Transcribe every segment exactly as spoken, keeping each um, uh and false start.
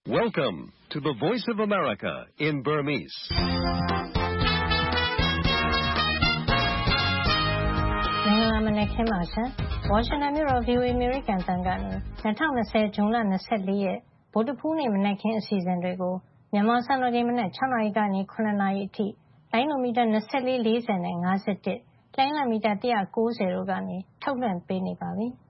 Welcome to the Voice of America in Burmese. ။မင်္ဂလာမနက်ခင်းပါရှင်။ Washington မြို့တော် ဗွီအိုအေ American အသံကနေ ၂၀၂၀ ဇွန်လ ၂၄ ရက်ဗုဒ္ဓဟူးနေ့မနက်ခင်းအစီအစဉ်တွေကိုမြန်မာစံတော်ချိန်မနက် ၆ နာရီကနေ ၇ နာရီအထိလိုင်းနိုမီတာ ၂၄၊ ၄၀ နဲ့ ၅၁၊လိုင်းလံမီတာ ၁၉၀ တို့ကနေထုတ်လွှင့်ပေးနေပါပြီ။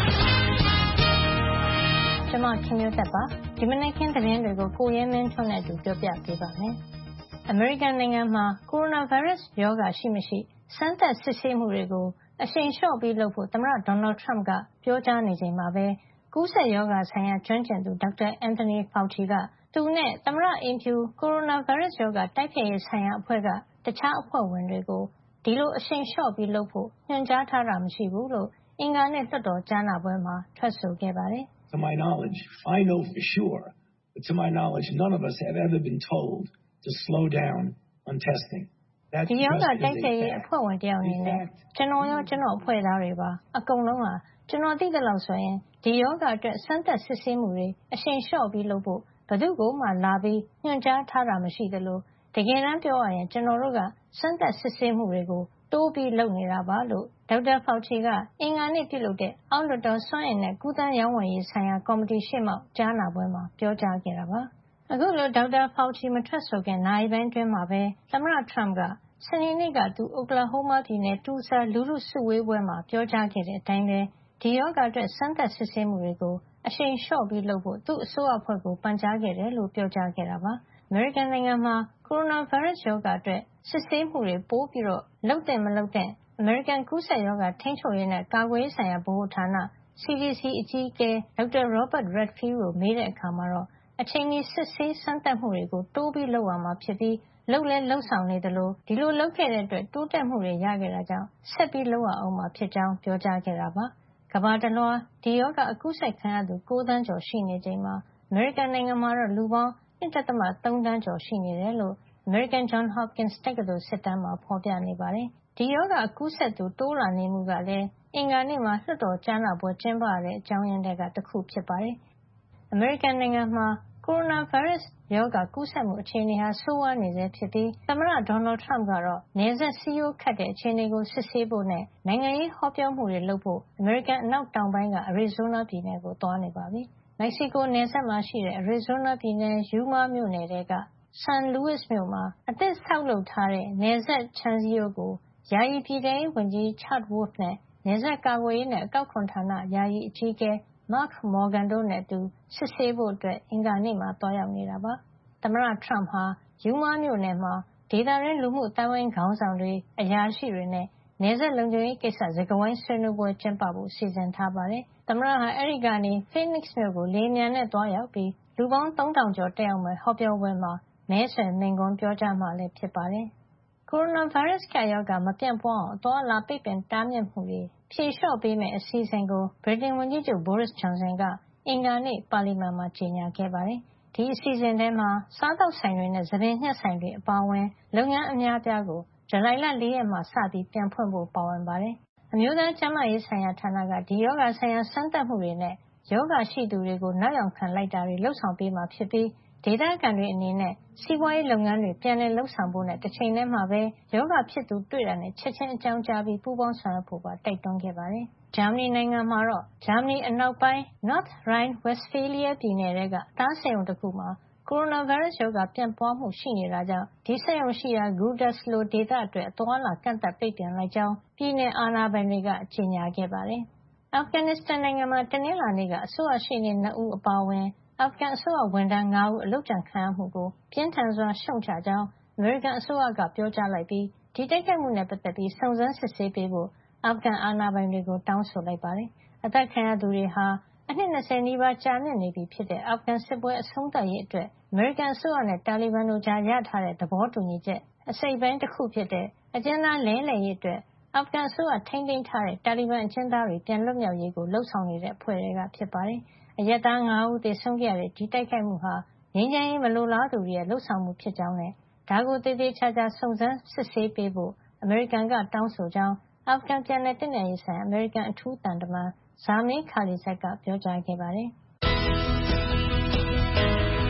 ကျွန်မခင်မျိုးသက်ပါဒီမနက်ခင်းသတင်းတွေကိုကိုရဲမင်းထွန်းနဲ့အတူပြောပြပေးပါမယ်။အမေရိကန်နိုင်ငံမှာကိုရိုနာဗိုင်းရပ်စ်ရောဂါရှိမရှိစမ်းသပ်စစ်ဆေးမှုတွေကိုအရှိန်လျှော့ပြီးလုပ်ဖို့သမ္မတဒေါ်နယ်ထရမ့်ကပြောကြားနေချိန်မှာပဲကူးစက်ရောဂါဆိုင်ရာကျွမ်းကျင်သူဒေါက်တာအန်တိုနီဖာူချီကသူနဲ့သမ္မတအိမ်ဖြူကိုရိုနာဗိုင်းရပ်စ်ရောဂါတိုက်ဖျက်ရေးဆိုင်ရာအဖွဲ့ကတခြားအဖွဲ့ဝင်တွေကိုဒီလိုအရှိန်လျှော့ပြီးလုပ်ဖို့ညွှန်ကြားထားတာမရှိဘူးလို့အင်္ဂါနေ့လွှတ်တော်ကြားနာပွဲမှာထွက်ဆိုခဲ့ပါတယ်။ To my knowledge, I know for sure, but to my knowledge, none of us have ever been told to slow down on testing. ဒီရောဂါတိုက်ဖျက်ရေးအဖွဲ့ဝင်တယောက်အနေနဲ့ကျွန်တော်ရောကျွန်တော်အဖွဲ့သားတွေပါအကုန်လုံးဟာကျွန်တော်သိတဲ့လောက်ဆိုရင်ဒီရောဂါအတွက်စမ်းသပ်စစ်ဆေးမှုတွေအရှိန်လျှော့ပြီးလုပ်ဖို့ဘယ်သူကမှလာပြီးညွှန်ကြားထားတာမရှိသလိုတကယ်တမ်းပြောရရင်ကျွန်တော်တို့ကစမ်းသပ်စစ်ဆေးမှုတွေကိုတိုးပြီးလုပ်နေတာပါလို့ဒေါက်တာဖာူချီကအင်္ဂါနေ့ပြုလုပ်တဲ့အောက်လွှတ်တော်စွမ်းအင်နဲ့ကုသရောင်းဝယ်ရေးဆိုင်ရာကော်မတီရှေ့မှောက်ကြားနာပွဲမှာပြောကြားခဲ့တာပါအခုလိုဒေါက်တာဖာူချီမထွက်ဆိုခင်နာရီပိုင်းတွင်းမှာပဲသမ္မတထရမ့်ကစနေနေ့ကသူအိုကလာဟိုးမားပြည်နယ်တူဆာလူထုစုဝေးပွဲမှာပြောကြားခဲ့တဲ့အတိုင်းပဲဒီရောဂါအတွက်စမ်းသပ်စစ်ဆေးမှုတွေကိုအရှိန်လျှော့ပြီးလုပ်ဖို့သူ့အစိုးရအဖွဲ့ကိုပန်ကြားခဲ့တယ်လို့ပြောကြားခဲ့တာပါအမေရိကန်နိုင်ငံမှာကိုရိုနာဗိုင်းရပ်စ်ရောဂါအတွက်စစ်ဆေးမှုတွေပိုပြီးတော့လုပ်တဲ့မလုပ်တဲ့အမေရိကန်ကူးစက်ရောဂါထိန်းချုပ်ရေးနဲ့ကာကွယ်ရေးဆိုင်ရာဗဟိုဌာန C D C အကြီးအကဲဒေါက်တာ Robert Redfield ကိုမေးတဲ့အခါမှာတော့အချိန်မီစစ်ဆေးစမ်းသပ်မှုတွေကိုတိုးပြီးလုပ်ရမှာဖြစ်ပြီးလုပ်လဲလုပ်ဆောင်နေသလိုဒီလိုလုပ်ခဲ့တဲ့အတွက်တိုးတက်မှုတွေရခဲ့တာကြောင့်ဆက်ပြီးလုပ်ရအောင်မှာဖြစ်ကြောင်းပြောကြားခဲ့တာပါကမ္ဘာတလွှားဒီရောဂါအကူးစက်ခံရသူ၉သန်းကျော်ရှိနေချိန်မှာအမေရိကန်နိုင်ငံမှာတော့လူပေါင်း၂.၃ သန်းကျော်ရှိနေတယ်လို့အမေရိကန် Johns Hopkins တက္ကသိုလ်စစ်တမ်းမှာဖေါ်ပြနေပါတယ်ဒီရောဂါအကူးစက်သူတိုးလာနေမှုကလည်းအင်္ဂါနေ့မှာလွှတ်တော်ကြားနာပွဲကျင်းပရတဲ့အကြောင်းရင်းတွေကတစ်ခုဖြစ်ပါတယ်အမေရိကန်နိုင်ငံမှာကိုရိုနာဗိုင်းရပ်စ်ရောဂါကူးစက်မှုအခြေအနေဟာဆိုးဝါးနေဆဲဖြစ်ပြီးသမ္မတဒေါ်နယ်ထရမ့်ကတော့နယ်စပ်စည်းရိုးခတ်တဲ့အခြေအနေကိုစစ်ဆေးဖို့နဲ့နိုင်ငံရေးဟောပြောမှုတွေလုပ်ဖို့အမေရိကန်အနောက်တောင်ပိုင်းကအရီဇိုးနားပြည်နယ်ကိုသွားနေပါပြီ။မက္ကဆီကိုနယ်စပ်မှာရှိတဲ့အရီဇိုးနားပြည်နယ်ယူမားမြို့နယ်ကဆန်လူးဝစ်မြို့မှာအသစ်ဆောက်လုပ်ထားတဲ့နယ်စပ်ခြံစည်းရိုးကိုယာယီပြည်ထဲရေးဝန်ကြီး Chad Wolf နဲ့နယ်စပ်ကာကွယ်ရေးနဲ့အကောက်ခွန်ဌာနယာယီအကြီးအကဲMark Morgan တို့နဲ့အတူစစ်ဆေးဖို့အင်္ဂါနေ့မှာသွားရောက်နေတာပါ။သမ္မတထရမ့်ဟာယူမားမြို့နယ်မှာဒေသတွင်းလူမှုအသိုင်းအဝိုင်းခေါင်းဆောင်တွေအရာရှိတွေနဲ့နယ်စပ်လုံခြုံရေးကိစ္စစကားဝိုင်းဆွေးနွေးပွဲကျင်းပဖို့စီစဉ်ထားပါတယ်။သမ္မတဟာအဲဒီကနေ Phoenix မြို့ကိုလေယာဉ်ပျံနဲ့သွားရောက်ပြီးလူပေါင်းသုံးထောင်ကျော်တက်ရောက်မယ့်ဟောပြောပွဲမှာမဲဆွယ်မိန့်ခွန်းပြောကြားမှာလည်းဖြစ်ပါတယ်။ကိုရိုနာဗိုင်းရပ်စ်ကပ်ရောဂါမပြန့်ပွားအောင်အသွားအလာပိတ်ပင်တားမြစ်မှုတွေဖြေလျှော့ပေးမယ့်အစီအစဉ်ကိုဗြိတိန်ဝန်ကြီးချုပ် Boris Johnson ကအင်္ဂါနေ့ပါလီမန်မှာကြေညာခဲ့ပါတယ်။ဒီအစီအစဉ်ထဲမှာစားသောက်ဆိုင်တွေနဲ့ဆံပင်ညှပ်ဆိုင်တွေအပါအဝင်လုပ်ငန်းအများအပြားကိုဇူလိုင်လ၄ရက်မှာစပြီးပြန်ဖွင့်ဖို့ပါဝင်ပါတယ်။အမျိုးသားကျန်းမာရေးဆိုင်ရာဌာနကဒီရောဂါဆိုင်ရာစမ်းသပ်မှုတွေနဲ့ရောဂါရှိသူတွေကိုနောက်ယောင်ခံလိုက်တာတွေလုပ်ဆောင်ပေးမှာဖြစ်ပြီးဒေသခံတွေအနေနဲ့စီးပွားရေးလုပ်ငန်းတွေပြန်လည်လုပ်ဆောင်ဖို့နဲ့တစ်ချိန်တည်းမှာပဲရောဂါဖြစ်သူတွေ့တာနဲ့ချက်ချင်းအကြောင်းကြားပြီးပူးပေါင်းဆောင်ရွက်ဖို့ပါတိုက်တွန်းခဲ့ပါတယ်။ဂျာမနီနိုင်ငံမှာတော့ဂျာမနီအနောက်ပိုင်း North Rhine-Westphalia ပြည်နယ်ထဲကအသားစက်ရုံတစ်ခုမှာကိုရိုနာဗိုင်းရပ်စ်ရောဂါပြန့်ပွားမှုရှိနေတာကြောင့်ဒီစက်ရုံရှိရာ Gütersloh ဒေသအတွက်အသွားအလာကန့်သတ်ပိတ်ပင်လိုက်ကြောင်းပြည်နယ်အာဏာပိုင်တွေကကြေညာခဲ့ပါတယ်။အာဖဂန်နစ္စတန်နိုင်ငံမှာတနင်္လာနေ့ကအစိုးရရှေ့နေနှစ်ဦးအပါအဝင်အာဖဂန်အစိုးရဝန်ထမ်း၅ဦးအလုပ်ကြံခံရမှုကိုပြင်းထန်စွာရှုတ်ချကြောင်းအမေရိကန်အစိုးရကပြောကြားလိုက်ပြီးဒီတိုက်ခိုက်မှုနဲ့ပတ်သက်ပြီးစုံစမ်းစစ်ဆေးပေးဖို့အာဖဂန်အာဏာပိုင်တွေကိုတောင်းဆိုလိုက်ပါတယ်။အသက်ခံရသူတွေဟာအနှစ်၂၀နီးပါးကြာမြင့်နေပြီဖြစ်တဲ့အာဖဂန်စစ်ပွဲအဆုံးသတ်ရေးအတွက်အမေရိကန်အစိုးရနဲ့တာလီဘန်တို့ကြားရထားတဲ့သဘောတူညီချက်အစိတ်အပိုင်းတစ်ခုဖြစ်တဲ့အကျဉ်းသားလဲလှယ်ရေးအတွက်အာဖဂန်အစိုးရထိန်းသိမ်းထားတဲ့တာလီဘန်အကျဉ်းသားတွေပြန်လွတ်မြောက်ရေးကိုလှုံ့ဆော်နေတဲ့အဖွဲ့တွေကဖြစ်ပါတယ်။အရပ်သား၅ဦးသေဆုံးခဲ့ရတဲ့ဒီတိုက်ခိုက်မှုဟာငြိမ်းချမ်းရေးမလိုလားသူတွေရဲ့လှုပ်ဆောင်မှုဖြစ်ကြောင်းနဲ့ဒါကိုသေသေးချာချာစုံစမ်းစစ်ဆေးပေးဖို့အမေရိကန်ကတောင်းဆိုကြောင်းအာဖဂန်ပြန်လည်သင့်မြတ်ရေးဆိုင်ရာအမေရိကန်အထူးသံတမန်ဇာမင်းခါလီဇတ်ကပြောကြားခဲ့ပါတယ်။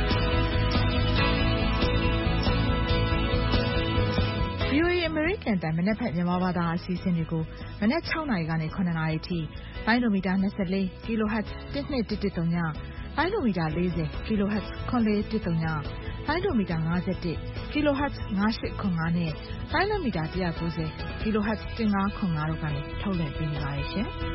ဗွီအိုအေ American အသံမနက်ဖြန်မြန်မာဘာသာအစီအစဉ်တွေကိုမနက်၆နာရီကနေခုနှစ်နာရီထိလိုင်းဒိုမီတာ၂၄ kilohertz တစ်နှစ်တစ်တစ်သုံးညလိုင်းဒိုမီတာ၄၀ kilohertz ခွန်လေးတစ်သုံးညလိုင်းဒိုမီတာ၅၁ kilohertz ၅၈ခွန်၅နဲ့လိုင်းဒိုမီတာ၁၉၀ kilohertz ၁၅ခွန်၅တို့ကနေထုတ်လွှင့်ပေးနေပါတယ်ရှင်။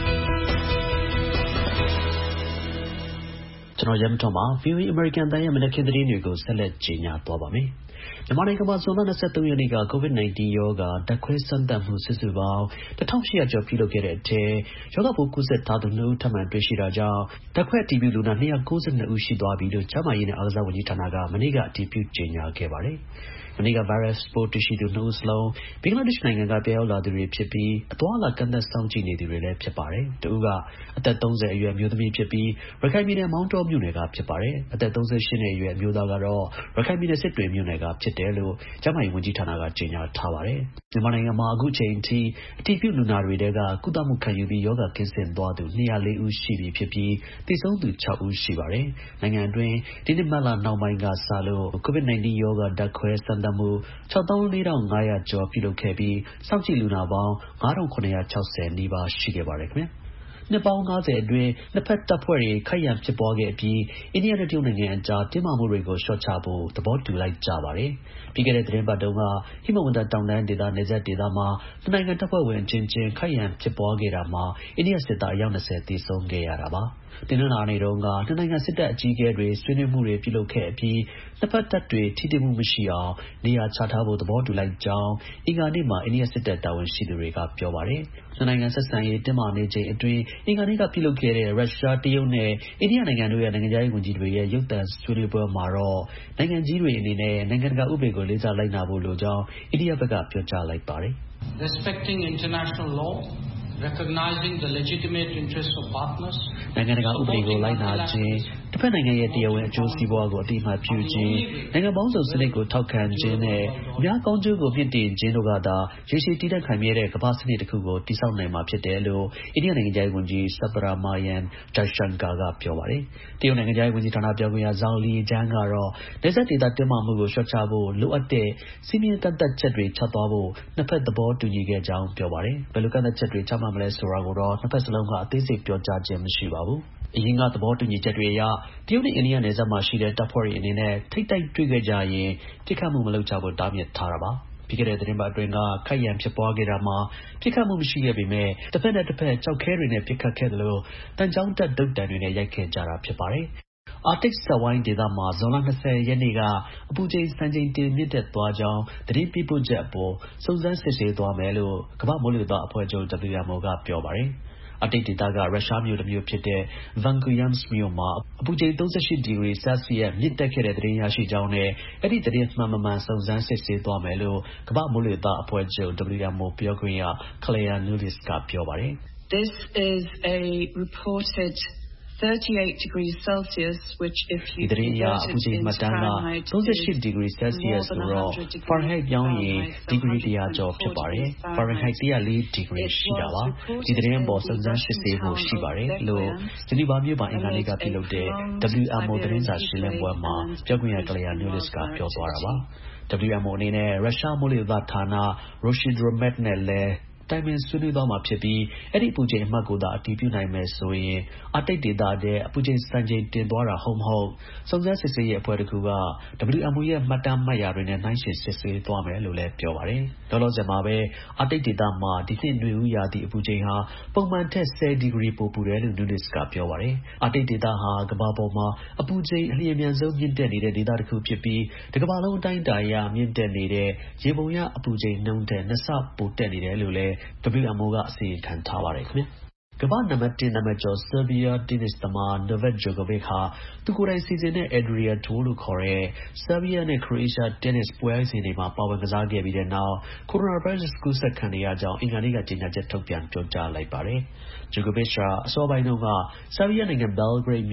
ကျွန်တော်ရမ်ထွန်ပါ ဗွီအိုအေ American အသံရဲ့မနက်ခင်းသတင်းတွေကိုဆက်လက်ကြီးညာသွားပါမယ်။မြန်မာနိုင်ငံမှာဇွန်လ၂၃ရက်နေ့က COVID ၁၉ ရောဂါဓာတ်ခွဲစမ်းသပ်မှုစုစုပေါင်း၁၈၀၀ကျော်ပြုလုပ်ခဲ့တဲ့အထဲရောဂါပိုးကူးစက်ထားသူနှစ်ဦးထပ်မံတွေ့ရှိတာကြောင့်ဓာတ်ခွဲအတည်ပြုလူနာ၂၉၂ဦးရှိသွားပြီလို့ကျန်းမာရေးနဲ့အားကစားဝန်ကြီးဌာနကမနေ့ကအတည်ပြုကြေညာခဲ့ပါတယ်။မနေ့က virus ပိုးတွေ့ရှိသူနှစ်ဦးစလုံးဘင်္ဂလားဒေ့ရှ်နိုင်ငံကပြန်ရောက်လာသူတွေဖြစ်ပြီးအသွားအလာကန့်သတ်စောင့်ကြည့်နေသူတွေလည်းဖြစ်ပါတယ်။တဦးကအသက်၃၀အရွယ်အမျိုးသမီးဖြစ်ပြီးရခိုင်ပြည်နယ်မောင်းတောမြို့နယ်ကဖြစ်ပါတယ်။အသက်၃၈နှစ်အရွယ်အမျိုးသားကတော့ရခိုင်ပြည်နယ်စစ်တွေမြို့နယ်ကဖြစ်တယ်လို့ကျန်းမာရေးဝန်ကြီးဌာနကကြေညာထားပါတယ်။မြန်မာနိုင်ငံမှာအခုချိန်ထိအတည်ပြုလူနာတွေထဲကကုသမှုခံယူပြီးရောဂါကင်းစင်သွားသူ၂၀၄ဦးရှိပြီဖြစ်ပြီးသေဆုံးသူ၆ဦးရှိပါတယ်။နိုင်ငံအတွင်းဒီနှစ်မတ်လနောက်ပိုင်းကစလို့ COVID ၁၉ ရောဂါဓာတ်ခွဲစမ်းသပ်မှု၆သောင်း၄ထောင်၅ရာကျော်ပြုလုပ်ခဲ့ပြီးစောင့်ကြည့်လူနာပေါင်း၅ထောင်၇ရာ၆ဆယ်နီးပါးရှိခဲ့ပါတယ်ခင်ဗျာ။နှစ်ပေါင်း၅၀အတွင်းနှစ်ဖက်တပ်ဖွဲ့တွေခိုက်ရန်ဖြစ်ပွားခဲ့ပြီးအိန္ဒိယနဲ့တရုတ်နိုင်ငံအကြားတင်းမာမှုတွေကိုလျှော့ချဖို့သဘောတူလိုက်ကြပါတယ်။ပြီးခဲ့တဲ့သတင်းပတ်တုန်းကဟိမဝန္တာတောင်တန်းဒေသနယ်စပ်ဒေသမှာနှစ်နိုင်ငံတပ်ဖွဲ့ဝင်အချင်းချင်းခိုက်ရန်ဖြစ်ပွားခဲ့တာမှာအိန္ဒိယစစ်သားအယောက်၂၀သေဆုံးခဲ့ရတာပါ။တင်းနှနာနေတုန်းကနှစ်နိုင်ငံစစ်တပ်အကြီးအကဲတွေဆွေးနွေးမှုတွေပြုလုပ်ခဲ့အပြီးနှစ်ဖက်တပ်တွေထိတွေ့မှုမရှိအောင်နေရာချထားဖို့သဘောတူလိုက်ကြောင်းအင်္ဂါနေ့မှာအိန္ဒိယစစ်တပ်တာဝန်ရှိသူတွေကပြောပါတယ်။နှစ်နိုင်ငံဆက်ဆံရေးတင်းမာနေချိန်အတွင်းအင်္ဂါနေ့ကပြုလုပ်ခဲ့တဲ့ရုရှားတရုတ်နဲ့အိန္ဒိယနိုင်ငံတို့ရဲ့နိုင်ငံခြားရေးဝန်ကြီးတွေရဲ့ရုပ်သံဆွေးနွေးပွဲမှာတော့နိုင်ငံကြီးတွေအနေနဲ့နိုင်ငံတကာဥပဒေကိုလေးစားလိုက်နာဖို့လိုကြောင်းအိန္ဒိယဘက်ကပြောကြားလိုက်ပါတယ်။ Respecting international law recognizing the legitimate interests of partners နိုင်ငံတကာဥပဒေကိုလိုက်နာခြင်းတစ်ဖက်နိုင်ငံရဲ့တရားဝင်အကျိုးစီးပွားကိုအတိအမှတ်ပြုခြင်းနိုင်ငံပေါင်းစုံစနစ်ကိုထောက်ခံခြင်းနဲ့အများကောင်းကျိုးကိုမြင့်တင်ခြင်းတို့ကသာရေရှည်တည်တံ့ခိုင်မြဲတဲ့ကမ္ဘာစနစ်တစ်ခုကိုတည်ဆောက်နိုင်မှာဖြစ်တယ်လို့အိန္ဒိယနိုင်ငံခြားရေးဝန်ကြီး Subrahmanyam Jaishankar ကပြောပါတယ်။တရုတ်နိုင်ငံခြားရေးဝန်ကြီးဌာနပြောခွင့်ရ Zhao Lijian ကတော့နယ်စပ်ဒေသတင်းမာမှုကိုလျှော့ချဖို့လိုအပ်တဲ့စည်းမျဉ်းကန့်သတ်ချက်တွေချသွားဖို့နှစ်ဖက်သဘောတူညီခဲ့ကြောင်းပြောပါတယ်။ဘယ်လိုကန့်သတ်ချက်တွေချမှတ်မလဲဆိုတာကိုတော့နှစ်ဖက်စလုံးကအသေးစိတ်ပြောကြားခြင်းမရှိပါဘူး။အရင်ကသဘောတူညီချက်တွေအရတရုတ်နဲ့အိန္ဒိယနယ်စပ်မှာရှိတဲ့တပ်ဖွဲ့တွေအနေနဲ့ထိပ်တိုက်တွေ့ခဲ့ကြရင်ပြစ်ခတ်မှုမလုပ်ကြဖို့တားမြစ်ထားတာပါ။ပြီးခဲ့တဲ့သတင်းပတ်အတွင်းကခိုက်ရန်ဖြစ်ပွားခဲ့တာမှာပြစ်ခတ်မှုမရှိခဲ့ပေမဲ့တစ်ဖက်နဲ့တစ်ဖက်ကြောက်ခဲတွေနဲ့ပြစ်ခတ်ခဲ့သလိုတန်ကြောင်းတက်ဒုတ်တန်တွေနဲ့ရိုက်ခဲ့ကြတာဖြစ်ပါတယ်။အာတစ်စက်ဝိုင်းဒေသမှာဇွန်လ၂၀ရက်နေ့ကအပူချိန်စံချိန်တင်မြင့်တက်သွားကြောင်းသတင်းပေးပို့ချက်အပေါ်စုံစမ်းစစ်ဆေးသွားမယ်လို့ကမ္ဘာ့မိုးလေဝသအဖွဲ့ချုပ် W M O ကပြောပါတယ်။အတိတ်ဒေသကရုရှားမြို့တစ်မြို့ဖြစ်တဲ့ Vanguyamsk မြို့မှာအပူချိန်၃၈ဒီဂရီဆယ်စီယပ်မြင့်တက်ခဲ့တဲ့သတင်းရရှိကြောင်းနဲ့အဲ့ဒီသတင်းမှန်မမှန်စုံစမ်းစစ်ဆေးသွားမယ်လို့ကမ္ဘာ့မိုးလေဝသအဖွဲ့ချုပ် W M O ပြောခွင့်ရ Claire Nulis ကပြောပါတယ်။ This is a reported thirty-eight degrees Celsius, which if you convert it into Fahrenheit is thirty-eight degrees Celsius ဆိုတော့ Fahrenheit ပြောင်းရင်ဒီဂရီတစ်ရာကျော်ဖြစ်ပါတယ်။ Fahrenheit တစ်ရာလေးဒီဂရီရှိတာပါ။ဒီသတင်းပေါ်စုံစမ်းစစ်ဆေးဖို့ရှိပါတယ်လို့ဂျနီဗာမြို့မှာအင်္ဂါနေ့ကပြုလုပ်တဲ့ W M O သတင်းစာရှင်းလင်းပွဲမှာပြောခွင့်ရ Claire Nulis ကပြောသွားတာပါ။ W M O အနေနဲ့ရုရှားမိုးလေဝသဌာန Roshidromet နဲ့လည်းတိုင်ပင်ဆွေးနွေးသွားမှာဖြစ်ပြီးအဲ့ဒီအပူချိန်အမှတ်ကိုသာအတည်ပြုနိုင်မယ်ဆိုရင်အာတိတ်ဒေသတဲ့အပူချိန်စံချိန်တင်သွားတာဟုတ်မဟုတ်စုံစမ်းစစ်ဆေးရေးအဖွဲ့တစ်ခုက W M O ရဲ့မှတ်တမ်းမှတ်ရာတွေနဲ့နှိုင်းယှဉ်စစ်ဆေးသွားမယ်လို့လည်းပြောပါတယ်။လောလောဆယ်မှာပဲအာတိတ်ဒေသမှာဒီနှစ်နွေဦးရာသီအပူချိန်ဟာပုံမှန်ထက်၁၀ဒီဂရီပိုပူတယ်လို့ Nulis ကပြောပါတယ်။အာတိတ်ဒေသဟာကမ္ဘာပေါ်မှာအပူချိန်အလျင်အမြန်ဆုံးမြင့်တက်နေတဲ့ဒေသတစ်ခုဖြစ်ပြီးတစ်ကမ္ဘာလုံးအတိုင်းအတာအရမြင့်တက်နေတဲ့ရေပုံရအပူချိန်နှုန်းတဲ့နှစ်ဆပိုတက်နေတယ်လို့လည်းW M O ကအစီရင်ခံထားပါတယ်ခင်ဗျာ။ကမ္ဘာ့နံပါတ်တစ်နာမည်ကျော်ဆာဘီးယားတင်းနစ်သမား Novak Djokovic ဟာသူကိုယ်တိုင်စီစဉ်တဲ့ Adria Tour လို့ခေါ်တဲ့ဆာဘီးယားနဲ့ခရိုအေးရှားတင်းနစ်ပွဲစဉ်တွေမှာပါဝင်ကစားခဲ့ပြီးတဲ့နောက်ကိုရိုနာဗိုင်းရပ်စ်ကူးစက်ခံနေရကြောင်းအင်္ဂါနေ့ကကြေညာချက်ထုတ်ပြန်ပြောကြားလိုက်ပါတယ်။ Djokovic ဟာအစောပိုင်းတုန်းကဆာဘီးယားနိုင်ငံ Belgrade မြို့က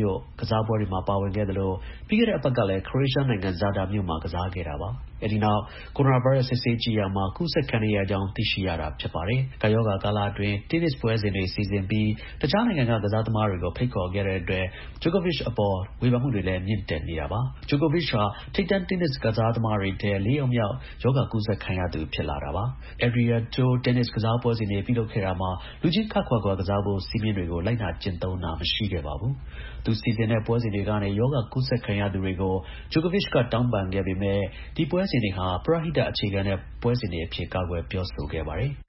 စားပွဲတွေမှာပါဝင်ခဲ့သလိုပြီးခဲ့တဲ့အပတ်ကလည်းခရိုအေးရှားနိုင်ငံဇာဒါမြို့မှာကစားခဲ့တာပါအဲဒီနောက်ကိုရိုနာဗိုင်းရပ်စ်စစ်ဆေးကြည့်ရမှာကူးစက်ခံရကြောင်းသိရှိရတာဖြစ်ပါတယ်။ကာယောဂါကာလအတွင်းတင်းနစ်ပွဲစဉ်တွေစီစဉ်ပြီးတခြားနိုင်ငံကကစားသမားတွေကိုဖိတ်ခေါ်ခဲ့တဲ့အတွက်ဂျိုကိုဗစ်အပေါ်ဝေဖန်မှုတွေလည်းမြင့်တက်နေတာပါ။ဂျိုကိုဗစ်ဟာထိပ်တန်းတင်းနစ်ကစားသမားတွေထဲလေးယောက်မြောက်ယောဂါကူးစက်ခံရသူဖြစ်လာတာပါ။ Adria Tour တင်းနစ်ကစားပွဲစဉ်တွေပြုလုပ်ခဲ့တာမှာလူချင်းခပ်ခွာခွာကစားဖို့စီးမင်းတွေကိုလိုက်နာကျင့်သုံးတာမရှိခဲ့ပါဘူး။သူစီစဉ်တဲ့ပွဲစဉ်တွေကနေယောဂါကူးစက်ခံရသူတွေကိုဂျိုကိုဗစ်ကတောင်းပန်ခဲ့ပေမဲ့ဒီပွဲစဉ်တွေဟာပရဟိတအခြေခံတဲ့ပွဲစဉ်တွေအဖြစ်ကာကွယ်ပြောဆိုခဲ့ပါတယ်။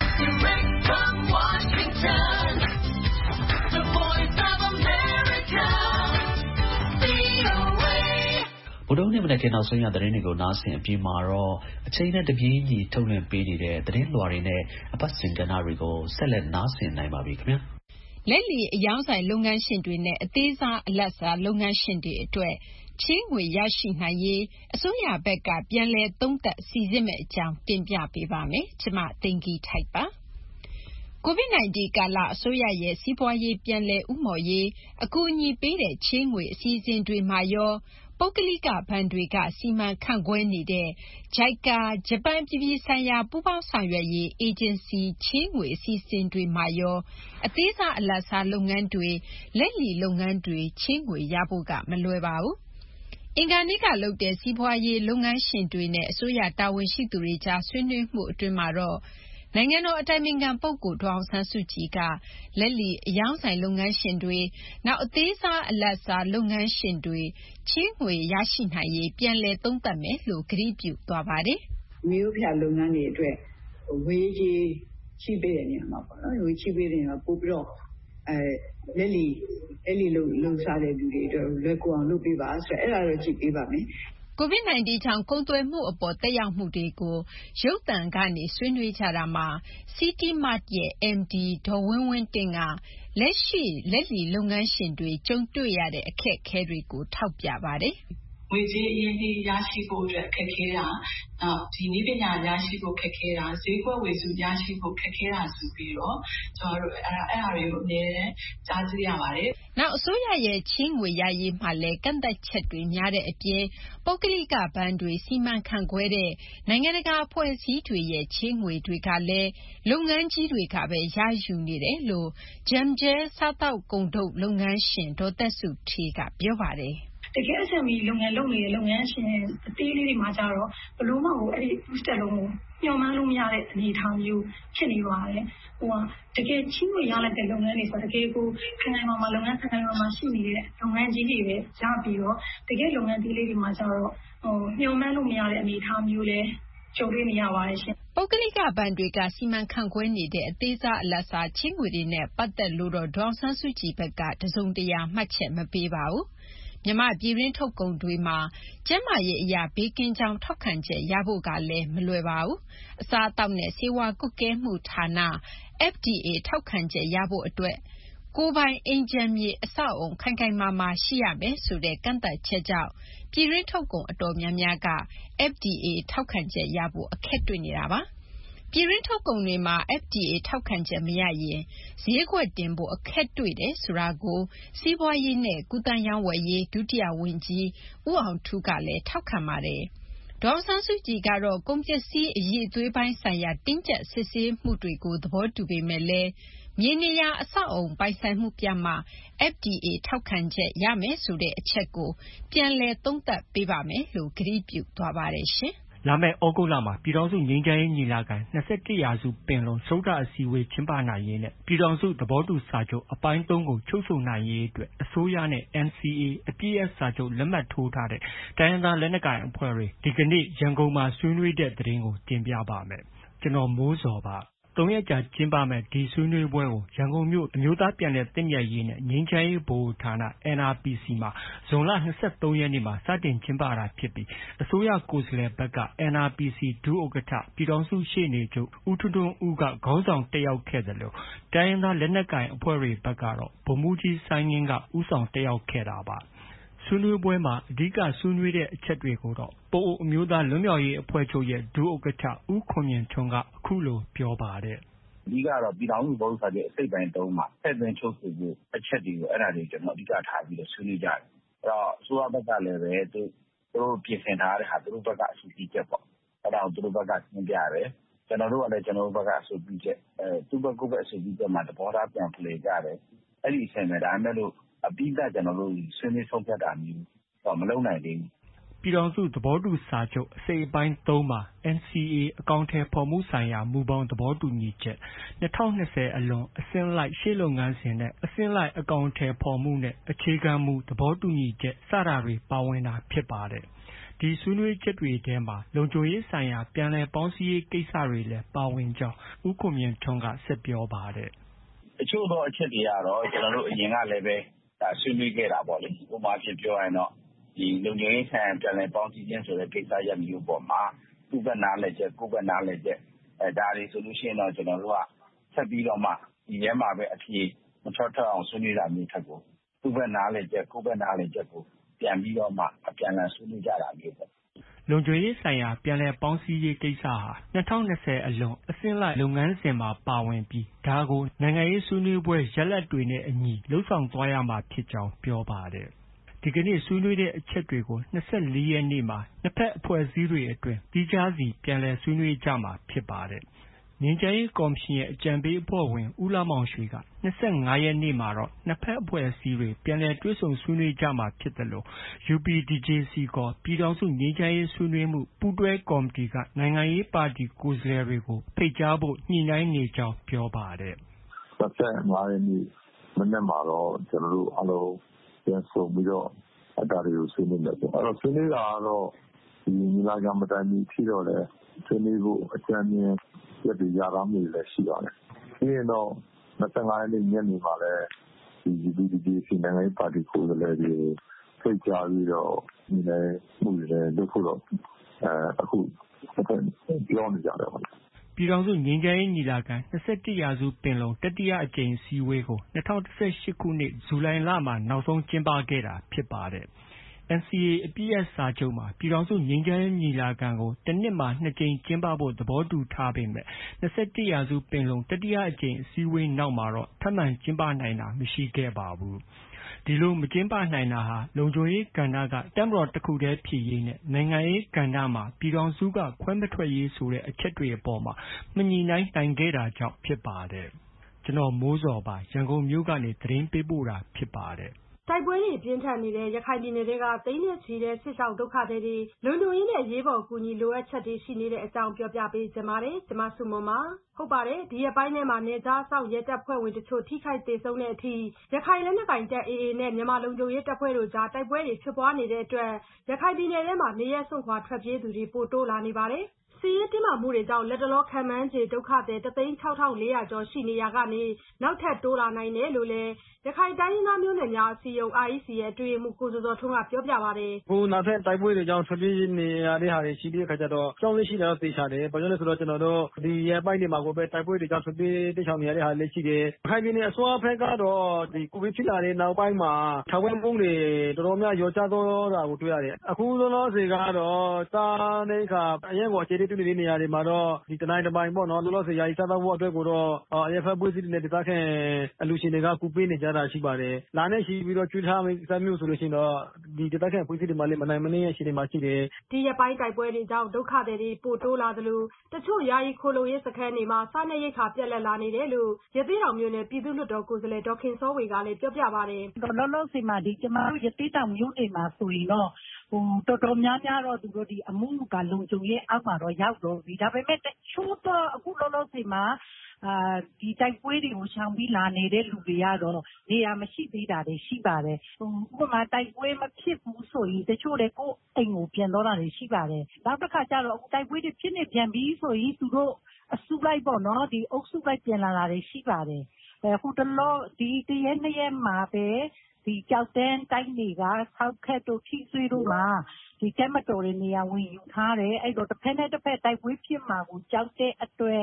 ဗုဒ္ဓဟူးနေ့မနက်ခင်းနောက်ဆုံးရသတင်းတွေကိုနားဆင်အပြီးမှာတော့အချိန်နဲ့တပြေးညီထုတ်လွှင့်ပေးနေတဲ့သတင်းလွှာတွေနဲ့အပတ်စဉ်ကဏ္ဍတွေကိုဆက်လက်နားဆင်နိုင်ပါပြီခင်ဗျာ။လက်လီအယောင်းဆိုင်လုပ်ငန်းရှင်တွေနဲ့အသေးစားအလတ်စားလုပ်ငန်းရှင်တွေအတွက်ချေးငွေရရှိနိုင်ရေးအစိုးရဘက်ကပြန်လည်သုံးသပ်စီစစ်မယ့်အကြောင်းတင်ပြပေးပါမယ်။ကျွန်မသိင်္ဂီထိုက်ပါ။ ကိုဗစ် 19 ကာလအစိုးရရဲ့စီးပွားရေးပြန်လည်ဦးမော့ရေးအကူအညီပေးတဲ့ချေးငွေအစီအစဉ်တွေမှာရောပုဂ္ဂလိကဘဏ်တွေကစီမံခန့်ခွဲနေတဲ့ ဂျိုက်ကာ ဂျပန်ပြည်ပြည်ဆိုင်ရာပူးပေါင်းဆောင်ရွက်ရေးအေဂျင်စီချေးငွေအစီအစဉ်တွေမှာရောအသေးစားအလတ်စားလုပ်ငန်းတွေလက်လီလုပ်ငန်းတွေချေးငွေရဖို့ကမလွယ်ပါဘူး။အင်္ဂါနေ့ကလုပ်တဲ့စီးပွားရေးလုပ်ငန်းရှင်တွေနဲ့အစိုးရတာဝန်ရှိသူတွေကြားဆွေးနွေးမှုအတွင်းမှာတော့နိုင်ငံတော်အတိုင်ပင်ခံပုဂ္ဂိုလ်ဒေါ်အောင်ဆန်းစုကြည်ကလက်လီအယောင်းဆိုင်လုပ်ငန်းရှင်တွေနောက်အသေးစားအလတ်စားလုပ်ငန်းရှင်တွေချေးငွေရရှိနိုင်ရေးပြန်လည်သုံးသပ်မယ်လို့ကတိပြုသွားပါတယ်။မျိုးဖြာလုပ်ငန်းတွေအတွက်ဝေးကြီးချိပေးတဲ့နေရာမှာပေါ့နော်ဝေးချိပေးတဲ့နေရာမှာပို့ပြီးတော့အဲလက်လီလက်လီလုံလုံစားတဲ့လူတွေအတွက်လွယ်ကူအောင်လုပ်ပေးပါဆိုတော့အဲ့ဒါတော့ကြည့်ပေးပါမယ်။ကိုဗစ် 19 ကြောင့်ကုန်သွယ်မှုအပေါ်သက်ရောက်မှုတွေကိုရုပ်သံကနေဆွေးနွေးကြတာမှာ City Mart ရဲ့ အမ် ဒီ ဒေါ်ဝင်းဝင်းတင့်ကလက်ရှိလက်လီလုပ်ငန်းရှင်တွေကြုံတွေ့ရတဲ့အခက်အခဲတွေကိုထောက်ပြပါတယ်။ငွေကြေးအရင်းအနှီးရရှိဖို့အတွက်ခက်ခဲတာနောက်ဒီနည်းပညာရရှိဖို့ခက်ခဲတာဈေးကွက်ဝေစုရရှိဖို့ခက်ခဲတာဆိုပြီးတော့ကျွန်တော်တို့အဲ့အဲ့အရာတွေကိုအများနဲ့ကြားသိရပါတယ်။နောက်အစိုးရရဲ့ချေးငွေရရေးမှလည်းကန့်သက်ချက်တွေများတဲ့အပြင်ပုဂ္ဂလိကဘဏ်တွေစီမံခန့်ခွဲတဲ့နိုင်ငံတကာအဖွဲ့အစည်းတွေရဲ့ချေးငွေတွေကလည်းလုပ်ငန်းကြီးတွေကပဲရယူနေတယ်လို့ Jamjel စားတောက်ကုန်ထုတ်လုပ်ငန်းရှင်ဒေါ်သက်စုဌေးကပြောပါတယ်။တကယ် S M E လုပ်ငန်းလုပ်နေတဲ့လုပ်ငန်းရှင်အသေးလေးတွေမှာကြတော့ဘလို့မှကိုအဲ့ဒီ booster လုံးကိုညှော်မှန်းလို့မရတဲ့အနေအထားမျိုးဖြစ်နေပါတယ်ဟိုကတကယ်ချီးငွေရလိုက်တဲ့လုပ်ငန်းတွေဆိုတကယ်ကိုခိုင်ခိုင်မာမာလုပ်ငန်းခိုင်ခိုင်မာမာရှိနေတဲ့လုပ်ငန်းကြီးတွေပဲရပြီးတော့တကယ်လုပ်ငန်းသေးလေးတွေမှာကြတော့ဟိုညှော်မှန်းလို့မရတဲ့အနေအထားမျိုးလဲကြုံတွေ့နေရပါတယ်ရှင်ပုဂ္ဂလိကဘဏ်တွေကစီမံခန့်ခွဲနေတဲ့အသေးစားအလတ်စားချင်းငွေတွေနဲ့ပတ်သက်လို့တော့ဒေါအောင်ဆန်းစုကြည်ဘက်ကတစုံတရာမှတ်ချက်မပေးပါဘူးမြမပြည်ရင်းထုတ်ကုန်တွေမှာကျန်းမာရေးအရာဘေးကင်းကြောင်းထောက်ခံချက်ရဖို့ကလည်းမလွယ်ပါဘူးအစားအသောက်နဲ့ဆေးဝါးကွပ်ကဲမှုဌာန F D A ထောက်ခံချက်ရဖို့အတွက်ကိုယ်ပိုင်အိမ်ခြံမြေအဆောက်အုံခိုင်ခိုင်မာမာရှိရမယ်ဆိုတဲ့ကန့်သတ်ချက်ကြောင့်ပြည်ရင်းထုတ်ကုန်အတော်များများက F D A ထောက်ခံချက်ရဖို့အခက်တွေ့နေတာပါပြည်ရင်းထုတ်ကုန်တွေမှာ F D A ထောက်ခံချက်မရရင်ဈေးကွက်တင်ဖို့အခက်တွေ့တယ်ဆိုတာကိုစီးပွားရေးနဲ့ကုသရေးဝယ်ရေးဒုတိယဝန်ကြီးဦးအောင်ထူးကလည်းထောက်ခံပါတယ်။ဒေါ်ဆန်းစုကြည်ကတော့ကုန်ပစ္စည်းအရည်အသွေးပိုင်းဆိုင်ရာတင်းကျပ်စစ်ဆေးမှုတွေကိုသဘောတူပေမဲ့လည်းမြေနေရာအဆောက်အုံပိုင်ဆိုင်မှုပြမှ F D A ထောက်ခံချက်ရမယ်ဆိုတဲ့အချက်ကိုပြန်လည်သုံးသပ်ပေးပါမယ်လို့ကတိပြုသွားပါတယ်ရှင်။လာမယ့်ဩဂုတ်လမှာပြည်ထောင်စုငြိမ်းချမ်းရေးညီလာခံ၂၁ရာစုပင်လုံစတုတ္ထအစည်းအဝေးကျင်းပနိုင်ရေးနဲ့ပြည်ထောင်စုသဘောတူစာချုပ်အပိုင်းသုံးကိုချုပ်ဆိုနိုင်ရေးအတွက်အစိုးရနဲ့ N C A အပစ်ရပ်စာချုပ်လက်မှတ်ထိုးထားတဲ့တိုင်းရင်းသားလက်နက်ကိုင်အဖွဲ့တွေဒီကနေ့ရန်ကုန်မှာဆွေးနွေးတဲ့သတင်းကိုတင်ပြပါမယ်။ကျွန်တော်မိုးစောပါ။သုံးရက်ကြာကျင်းပမဲ့ဒီဆွေးနွေးပွဲကိုရန်ကုန်မြို့အမျိုးသားပြန်လည်သင့်မြတ်ရေးနဲ့ငြိမ်းချမ်းရေးဗဟိုဌာန N R P C မှာဇွန်လ၂၃ရက်နေ့မှာစတင်ကျင်းပတာဖြစ်ပြီးအစိုးရကိုယ်စားလှယ်ဘက်က N R P C ဒုဥက္ကဋ္ဌပြည်ထောင်စုရှေ့နေချုပ်ဦးထွန်းထွန်းဦးကခေါင်းဆောင်တက်ရောက်ခဲ့တယ်လို့တိုင်းရင်းသားလက်နက်ကိုင်အဖွဲ့တွေဘက်ကတော့ဗိုလ်မှူးကြီးစိုင်းငင်းကဦးဆောင်တက်ရောက်ခဲ့တာပါဆွေးနွေးပွဲမှာအဓိကဆွေးနွေးတဲ့အချက်တွေကိုတော့ပအိုအမျိုးသားလွတ်မြောက်ရေးအဖွဲ့ချုပ်ရဲ့ဒုဥက္ကဋ္ဌဦးခွန်မြင့်ထွန်းကအခုလိုပြောပါတယ်အဓိကတော့ပြည်ထောင်စုသဘောတူစာချုပ်အစိတ်ပိုင်းသုံးမှာထည့်သွင်းချုပ်ဆိုဖို့အချက်တွေကိုအဲ့ဒါတွေကျွန်တော်အဓိကထားပြီးတော့ဆွေးနွေးကြတယ်တော့အစိုးရဘက်ကလည်းပဲသူတို့ပြင်ဆင်ထားတဲ့ဟာသူတို့ဘက်ကအဆိုပြုချက်ပေါ့အဲ့ဒါကိုသူတို့ဘက်ကသင်ပြရတယ်ကျွန်တော်တို့ကလည်းကျွန်တော်တို့ဘက်ကအဆိုပြုချက်အဲသူ့ဘက်ကကိုပဲအဆိုပြုချက်မှာသဘောထားပြန်ပြကြတယ်အဲ့ဒီအဆင့်နဲ့ဒါမှမဟုတ်အပိဓာကျွန်တော်တို့ဆွေးနွေးဆုံးဖြတ်တာမျိုးတော့မလုပ်နိုင်သေးဘူးပြည်ထောင်စုသဘောတူစာချုပ်အစိပ်အပိုင်းသုံးမှာ N C A အကောင့်ထဲပေါ်မှုဆိုင်ရာမူပေါင်းသဘောတူညီချက်၂၀၂၀အလွန်အစင်းလိုက်ရှေ့လုပ်ငန်းစဉ်နဲ့အစင်းလိုက်အကောင့်ထဲပေါ်မှုနဲ့အခြေခံမူသဘောတူညီချက်စတာတွေပါဝင်တာဖြစ်ပါတယ်။ဒီဆွေးနွေးချက်တွေထဲမှာလုံခြုံရေးဆိုင်ရာပြန်လည်ပေါင်းစည်းရေးကိစ္စတွေလည်းပါဝင်ကြောင်းဦးခွန်မြင့်ထွန်းကဆက်ပြောပါတယ်။အချို့သောအချက်တွေကတော့ကျွန်တော်တို့အရင်ကလည်းပဲဒါဆွေးနွေးခဲ့တာပေါ့လေ။ဥပမာဖြစ်ပြောရင်တော့ဒီလုံခြုံရေးဆိုင်ရာပြန်လည်ပေါင်းစည်းခြင်းဆိုတဲ့ကိစ္စရပ်မျိုးပေါ်မှာသူ့ဘက်နားလည်းချက်ကိုယ့်ဘက်နားလည်းချက်အဲဒါတွေဆိုလို့ရှိရင်တော့ကျွန်တော်တို့ကဆက်ပြီးတော့မှဒီထဲမှာပဲအဖြေမထွက်ထွက်အောင်ဆွေးနွေးတာမျိုးထက်ကိုသူ့ဘက်နားလည်းချက်ကိုယ့်ဘက်နားလည်းချက်ကိုပြန်ပြီးတော့မှအပြန်အလှန်ဆွေးနွေးကြတာမျိုးပေါ့လုံခြုံရေးဆိုင်ရာပြန်လည်ပေါင်းစည်းရေးကိစ္စဟာ၂၀၂၀အလွန်အစင်းလိုက်လုပ်ငန်းစဉ်မှာပါဝင်ပြီးဒါကိုနိုင်ငံရေးဆွေးနွေးပွဲရလဒ်တွေနဲ့အညီလှုပ်ဆောင်သွားရမှာဖြစ်ကြောင်းပြောပါတယ်ဒီကနေ့ဆွေးနွေးတဲ့အချက်တွေကို၂၄ရက်နေ့မှာနှစ်ဖက်အဖွဲ့အစည်းတွေအတွင်းသီးခြားစီပြန်လည်ဆွေးနွေးကြမှာဖြစ်ပါတယ်။ငြိမ်းချမ်းရေးကော်မရှင်ရဲ့အကြံပေးအဖွဲ့ဝင်ဦးလှမောင်ရွှေက၂၅ရက်နေ့မှာတော့နှစ်ဖက်အဖွဲ့အစည်းတွေပြန်လည်တွေ့ဆုံဆွေးနွေးကြမှာဖြစ်တယ်လို့ U P D J C ခေါ်ပြည်ထောင်စုငြိမ်းချမ်းရေးဆွေးနွေးမှုပူးတွဲကော်မတီကနိုင်ငံရေးပါတီကိုယ်စားလှယ်တွေကိုဖိတ်ကြားဖို့ညှိနှိုင်းနေကြောင်းပြောပါတယ်။၂၅ရက်နေ့မနေ့မှာတော့ကျွန်တော်တို့အားလုံးပြန်ဆုံပြီးတော့အဲ့ဒါတွေကိုဆွေးနွေးမယ်ပေါ့အဲ့တော့ဆွေးနွေးတာကတော့ဒီညီလာခံမတိုင်မီဖြစ်တော့လေဆွေးနွေးဖို့အကြံဉာဏ်ရက်တွေရထားမှုတွေလည်းရှိပါတယ်ပြီးရင်တော့၂၅ရက်နေ့ညနေမှာလည်းဒီ U P D J C နိုင်ငံရေးပါတီကိုယ်စားလှယ်တွေဖိတ်ကြားပြီးတော့ဒီလည်းမှုတွေလည်းလုပ်ဖို့တော့အဲအခုပြောနေကြတယ်ပေါ့ပြည်ထောင်စုငြိမ်းချမ်းရေးညီလာခံ၂၁ရာစုပင်လုံတတိယအကြိမ်အစည်းအဝေးကို၂၀၁၈ခုနှစ်ဇူလိုင်လမှာနောက်ဆုံးကျင်းပခဲ့တာဖြစ်ပါတယ်။ N C A အပစ်ရပ်စာချုပ်မှာပြည်ထောင်စုငြိမ်းချမ်းရေးညီလာခံကိုတစ်နှစ်မှာနှစ်ကြိမ်ကျင်းပဖို့သဘောတူထားပေမဲ့၂၁ရာစုပင်လုံတတိယအကြိမ်အစည်းအဝေးနောက်မှာတော့ထပ်မံကျင်းပနိုင်တာမရှိခဲ့ပါဘူး။ဒီလိုမကျင်းပနိုင်တာဟာလုံခြုံရေးကဏ္ဍကတပ်မတော်တစ်ခုတည်းဖြစ်ရေးနဲ့နိုင်ငံရေးကဏ္ဍမှာပြည်ထောင်စုကခွဲမထွက်ရေးဆိုတဲ့အချက်တွေအပေါ်မှာမညှိနှိုင်းနိုင်ခဲ့တာကြောင့်ဖြစ်ပါတယ်။ကျွန်တော်မိုးစောပါရန်ကုန်မြို့ကနေသတင်းပေးပို့တာဖြစ်ပါတယ်။တိုက်ပွဲတွေပြင်းထန်နေတဲ့ရခိုင်ပြည်နယ်ကသိန်းနဲ့ချီတဲ့စစ်ရှောင်ဒုက္ခသည်တွေလုံခြုံရေးနဲ့ရေးပေါ်ကူညီလိုအပ်ချက်တွေရှိနေတဲ့အကြောင်းပြောပြပေးကြပါမယ်။ကျွန်မစုမွန်ပါဟုတ်ပါတယ်ဒီရက်ပိုင်းထဲမှာနေသားဆောင်ရဲတပ်ဖွဲ့ဝင်တချို့ထိခိုက်ဒေဆုံးတဲ့အထိရခိုင်လက်နက်ကိုင်တပ် A A နဲ့မြန်မာလုံခြုံရေးတပ်ဖွဲ့တို့ကြားတိုက်ပွဲတွေဖြစ်ပွားနေတဲ့အတွက်ရခိုင်ပြည်နယ်ထဲမှာနေရစွန့်ခွာထွက်ပြေးသူတွေပိုတိုးလာနေပါတယ်စစ်ရေးတင်းမာမှုတွေကြောင့်လက်တလောခံမှန်းခြေဒုက္ခသည်တစ်သိန်းခြောက်ထောင်လေးရာကျော်ရှိနေရာကနေနောက်ထပ်တိုးလာနိုင်တယ်လို့လည်းရခိုင်တိုင်းရင်းသားမျိုးနွယ်များအစည်းအရုံး R E C ရဲ့အတွင်းရေးမှူးကိုစောစောထွန်းကပြောပြပါတယ်။အခုနောက်ထပ်တိုက်ပွဲတွေကြောင့်ထွက်ပြေးနေရတဲ့ဟာတွေရှိတဲ့အခါကျတော့ကြောင်းလေးရှိတယ်တော့သိချတယ်။ဘာကြောင့်လဲဆိုတော့ကျွန်တော်တို့ဒီရက်ပိုင်းတွေမှာကိုပဲတိုက်ပွဲတွေကြောင့်ထွက်ပြေးတိတ်ဆောင်နေရတဲ့ဟာလေးရှိတယ်။ရခိုင်ပြည်နယ်အစိုးရဘက်ကတော့ဒီကိုဗစ်ဖြစ်လာတဲ့နောက်ပိုင်းမှာထောက်ပံ့ပုံတွေတော်တော်များရောချသွားတာကိုတွေ့ရတယ်။အခုလောလောဆယ်ကတော့စားနေခါအရင်ကအခြေအနေတွေ့နေတဲ့နေရာတွေမှာတော့ဒီတနိုင်တစ်ပိုင်းပေါ့နော်လောလောဆယ်ယာယီစားသောက်ဖို့အတွက်ကိုတော့အရက်ဖက်ပွေးစီတဲ့ဒေသခံအလူရှင်တွေကကူပေးနေကြတာရှိပါတယ်။လာနေရှိပြီးတော့ကျွေးထားမယ့်စမျိုးဆိုလို့ရှိရင်တော့ဒီဒေသခံပွေးစီတွေမှာလည်းမနိုင်မနှင်းရရှိနေမှာရှိတယ်။ဒီရက်ပိုင်းတိုက်ပွဲတွေကြောင့်ဒုက္ခသည်တွေပိုတိုးလာသလိုတချို့ယာယီခိုလုံရေးစခန်းတွေမှာစားနပ်ရိက္ခာပြက်လက်လာနေတယ်လို့ရသေးတောင်မြို့နယ်ပြည်သူ့လွှတ်တော်ကိုယ်စားလှယ်ဒေါ်ခင်စောဝေကလည်းပြောပြပါတယ်။လောလောဆယ်မှာဒီကျမတို့ရသေးတောင်မြို့နယ်မှာဆိုရင်တော့ဟိုတော်တော်များများတော့သူတို့ဒီအမှုကလုံခြုံရေးအောက်မှာတော့ရောက်တော့ပြီဒါပေမဲ့တချို့တော့အခုလောလောဆယ်မှာအာဒီတိုက်ပွဲတွေကိုရှောင်ပြီးလာနေတဲ့လူတွေကတော့နေရာမရှိသေးတာတွေရှိပါတယ်ဟိုဥပမာတိုက်ပွဲမဖြစ်ဘူးဆိုရင်တချို့လည်းကိုယ်အိမ်ကိုပြန်တော့တာတွေရှိပါတယ်နောက်တစ်ခါကျတော့တိုက်ပွဲတွေဖြစ်နေပြန်ပြီးဆိုရင်သူတို့အစုလိုက်ပေါ့နော်ဒီအုပ်စုလိုက်ပြန်လာတာတွေရှိပါတယ်အဲဟိုတလောဒီတရက်နှစ်ရက်မှာပဲဒီကြောက်တန်းတိုက်တွေကဆောက်ခက်တို့ထိဆွေးတို့မှာဒီကျမတော်တွေနေရာဝင်ယူထားတယ်အဲ့တော့တစ်ဖက်နဲ့တစ်ဖက်တိုက်ပွဲဖြစ်မှာကိုကြောက်တဲ့အတွက်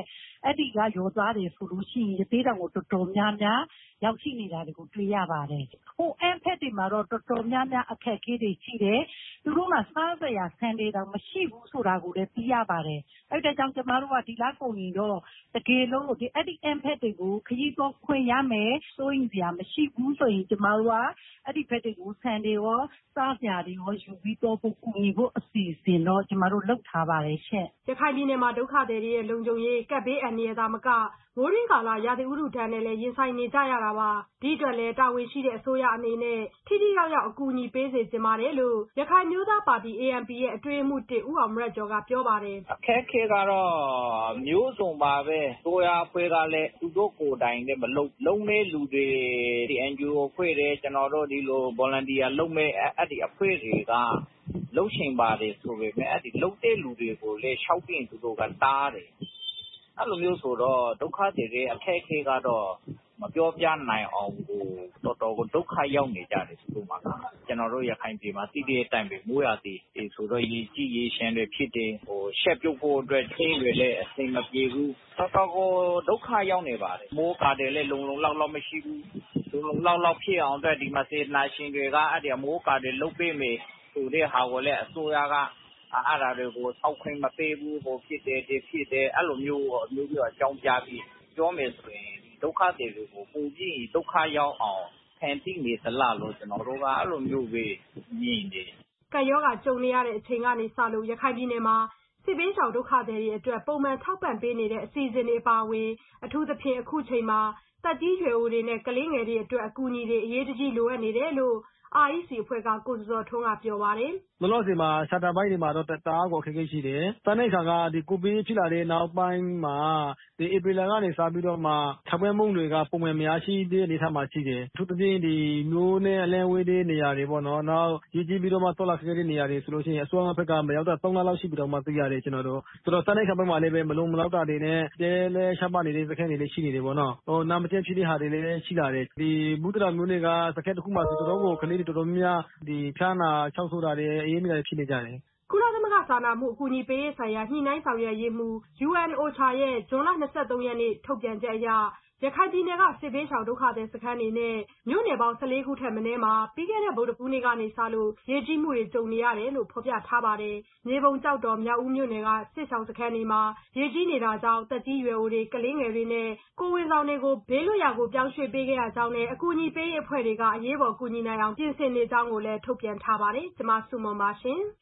အဲ့ဒီကရောသွားတယ်ဆိုလို့ရှိရင်ရသေးတောင်ကိုတော်တော်များများရောက်ရှိနေတာတွေကိုတွေ့ရပါတယ်ဟိုအမ်ဖက်တွေမှာတော့တော်တော်များများအခက်အခဲတွေရှိတယ်သူတို့ကစားစရာဆန်တွေတောင်မရှိဘူးဆိုတာကိုလည်းသိရပါတယ်အဲ့ဒါကြောင့်ကျမတို့ကဒီလားကုန်ရင်တော့တကယ်လို့ဒီအဲ့ဒီအမ်ဖက်တွေကိုခရီးသွားခွင့်ရမယ်ဆိုရင်စရာမရှိဘူးဆိုရင်ကျမတို့ကအဲ့ဒီဖက်တွေကိုဆန်တွေရောစားစရာတွေရောယူပြီးတော့ပို့ကူညီဖို့အစီအစဉ်တော့ကျမတို့လုပ်ထားပါတယ်ရှင့်ရခိုင်ပြည်နယ်မှာဒုက္ခသည်တွေရဲ့လုံခြုံရေးကပ်ဘေးအန္တရာယ်သာမကမိုးရင်းကာလရာသီဥတုဒဏ်နဲ့လည်းရင်ဆိုင်နေကြရတာပါဒီအတွက်လည်းတာဝန်ရှိတဲ့အစိုးရအနေနဲ့ထိထိရောက်ရောက်အကူအညီပေးစေချင်ပါတယ်လို့ရခိုင်မျိုးသားပါတီ A N P ရဲ့အတွင်းမှုတစ်ဦးအောင်မရကျော်ကပြောပါတယ်အခက်အခဲကတော့မျိုးစုံပါပဲဆိုရအဖွဲ့ကလည်းသူတို့ကိုယ်တိုင်လည်းမလုံလုံမဲ့လူတွေဒီ N G O အဖွဲ့တွေကျွန်တော်တို့ဒီလို volunteer လုံမဲ့အဲ့ဒီအဖွဲ့တွေကလှုပ်ရှင်ပါတယ်ဆိုပေမဲ့အဲ့ဒီလှုပ်တဲ့လူတွေကိုလည်းရှောက်ပြင်သူတို့ကတားတယ်အဲ့လိုမျိုးဆိုတော့ဒုက္ခတွေရဲ့အခက်အခဲကတော့မပြောပြနိုင်အောင်ကိုတော်တော်ကိုဒုက္ခရောက်နေကြတယ်ဆိုမှကျွန်တော်တို့ရခိုင်ပြည်မှာတည်တဲ့အတိုင်းပဲမိုးရသည်ဆိုတော့ရေကြီးရေရှမ်းတွေဖြစ်တယ်ဟိုရှက်ပြုတ်ဖို့အတွက်ချင်းတွေလည်းအစိမ်မပြေဘူးတော်တော်ကိုဒုက္ခရောက်နေပါတယ်မိုးကားတယ်လည်းလုံလုံလောက်လောက်မရှိဘူးလုံလုံလောက်လောက်ဖြစ်အောင်အတွက်ဒီမှာစေနာရှင်တွေကအဲ့ဒီမိုးကားတယ်လုတ်ပေးမယ်ဆိုတဲ့ဟာကိုလည်းအစိုးရကအဲ့ဒါတွေကိုထောက်ခွင့်မပေးဘူးဟိုဖြစ်တယ်ဒီဖြစ်တယ်အဲ့လိုမျိုးအမျိုးမျိုးအကြောင်းပြပြီးပြောမယ်ဆိုရင်ဒုက္ခတွေကိုပုံကြည့်ဒုက္ခရောက်အောင်ဖန်တီးနေသလားလို့ကျွန်တော်တို့ကအဲ့လိုမျိုးပဲမြင်တယ်ကရောဂါကြုံနေရတဲ့အချိန်ကနေစလို့ရခိုင်ပြည်နယ်မှာစစ်ဘေးရှောင်ဒုက္ခသည်တွေအတွက်ပုံမှန်ထောက်ပံ့ပေးနေတဲ့အစီအစဉ်တွေပါဝင်အထူးသဖြင့်အခုချိန်မှာတက်ကြီးရွယ်အိုတွေနဲ့ကလေးငယ်တွေအတွက်အကူအညီတွေအရေးတကြီးလိုအပ်နေတယ်လို့R E C အဖွဲ့ကကိုစောစောထွန်းကပြောပါတယ်လောလောဆယ်မှာရှာတာပိုင်းတွေမှာတော့တအားကိုအခက်အခဲရှိတယ်။တန်းတဲ့ခါကဒီကိုဗစ်ဖြစ်လာတဲ့နောက်ပိုင်းမှာဒီဧပြီလကနေစပြီးတော့မှထောက်ပံ့မှုတွေကပုံမှန်မရရှိတဲ့အနေအထားမှာရှိတယ်။အထူးသဖြင့်ဒီမျိုးနဲ့အလင်းဝေးတဲ့နေရာတွေပေါ့နော်။နောက်ရည်ကြီးပြီးတော့မှတော်လာခဲ့တဲ့နေရာတွေဆိုလို့ရှိရင်အစိုးရဘက်ကမရောက်တာသုံးလလောက်ရှိပြီးတော့မှသိရတယ်ကျွန်တော်တို့။ဆိုတော့တန်းတဲ့ခါပိုင်းမှာလည်းပဲမလုံးမလောက်တာတွေနဲ့တဲလဲရှာပါနေတဲ့စခန်းတွေလည်းရှိနေတယ်ပေါ့နော်။ဟိုနာမကျဖြစ်တဲ့ဟာတွေလည်းရှိလာတယ်။ဒီဘုဒ္ဓရာမျိုးတွေကစခန်းတစ်ခုမှဆိုတော့ကိုကလေးတွေတော်တော်များဒီဖျားနာချောက်ဆိုတာတွေအေးမိတာတွေဖြစ်နေကြတယ်ကုလသမဂ္ဂစာနာမှုအကူအညီပေးရေးဆိုင်ရာညှိနှိုင်းဆောင်ရွက်ရေးမှူး U N O C H A ရဲ့ဇွန်လ၂၃ရက်နေ့ထုတ်ပြန်ချက်အရရခိုင်ပြည်နယ်ကစစ်ဘေးရှောင်ဒုက္ခသည်စခန်းတွေနဲ့မြို့နယ်ပေါင်း၁၄ခုထက်မနည်းမှာပြီးခဲ့တဲ့ဗုဒ္ဓဟူးနေ့ကနေစလို့ရေကြီးမှုတွေကြုံနေရတယ်လို့ဖော်ပြထားပါတယ်။မြေပုံကျောက်တော်မြောက်ဦးမြို့နယ်ကစစ်ရှောင်စခန်းတွေမှာရေကြီးနေတာကြောင့်တက်ကြီးရွယ်အိုတွေကလေးငယ်တွေနဲ့ကိုယ်ဝန်ဆောင်တွေကိုဘေးလွတ်ရာကိုပြောင်းရွှေ့ပေးခဲ့ရကြောင်းနဲ့အကူအညီပေးရေးအဖွဲ့တွေကအရေးပေါ်ကူညီနိုင်အောင်ပြင်ဆင်နေကြောင်းကိုလည်းထုတ်ပြန်ထားပါတယ်။ကျွန်မစုမွန်ပါရှင်။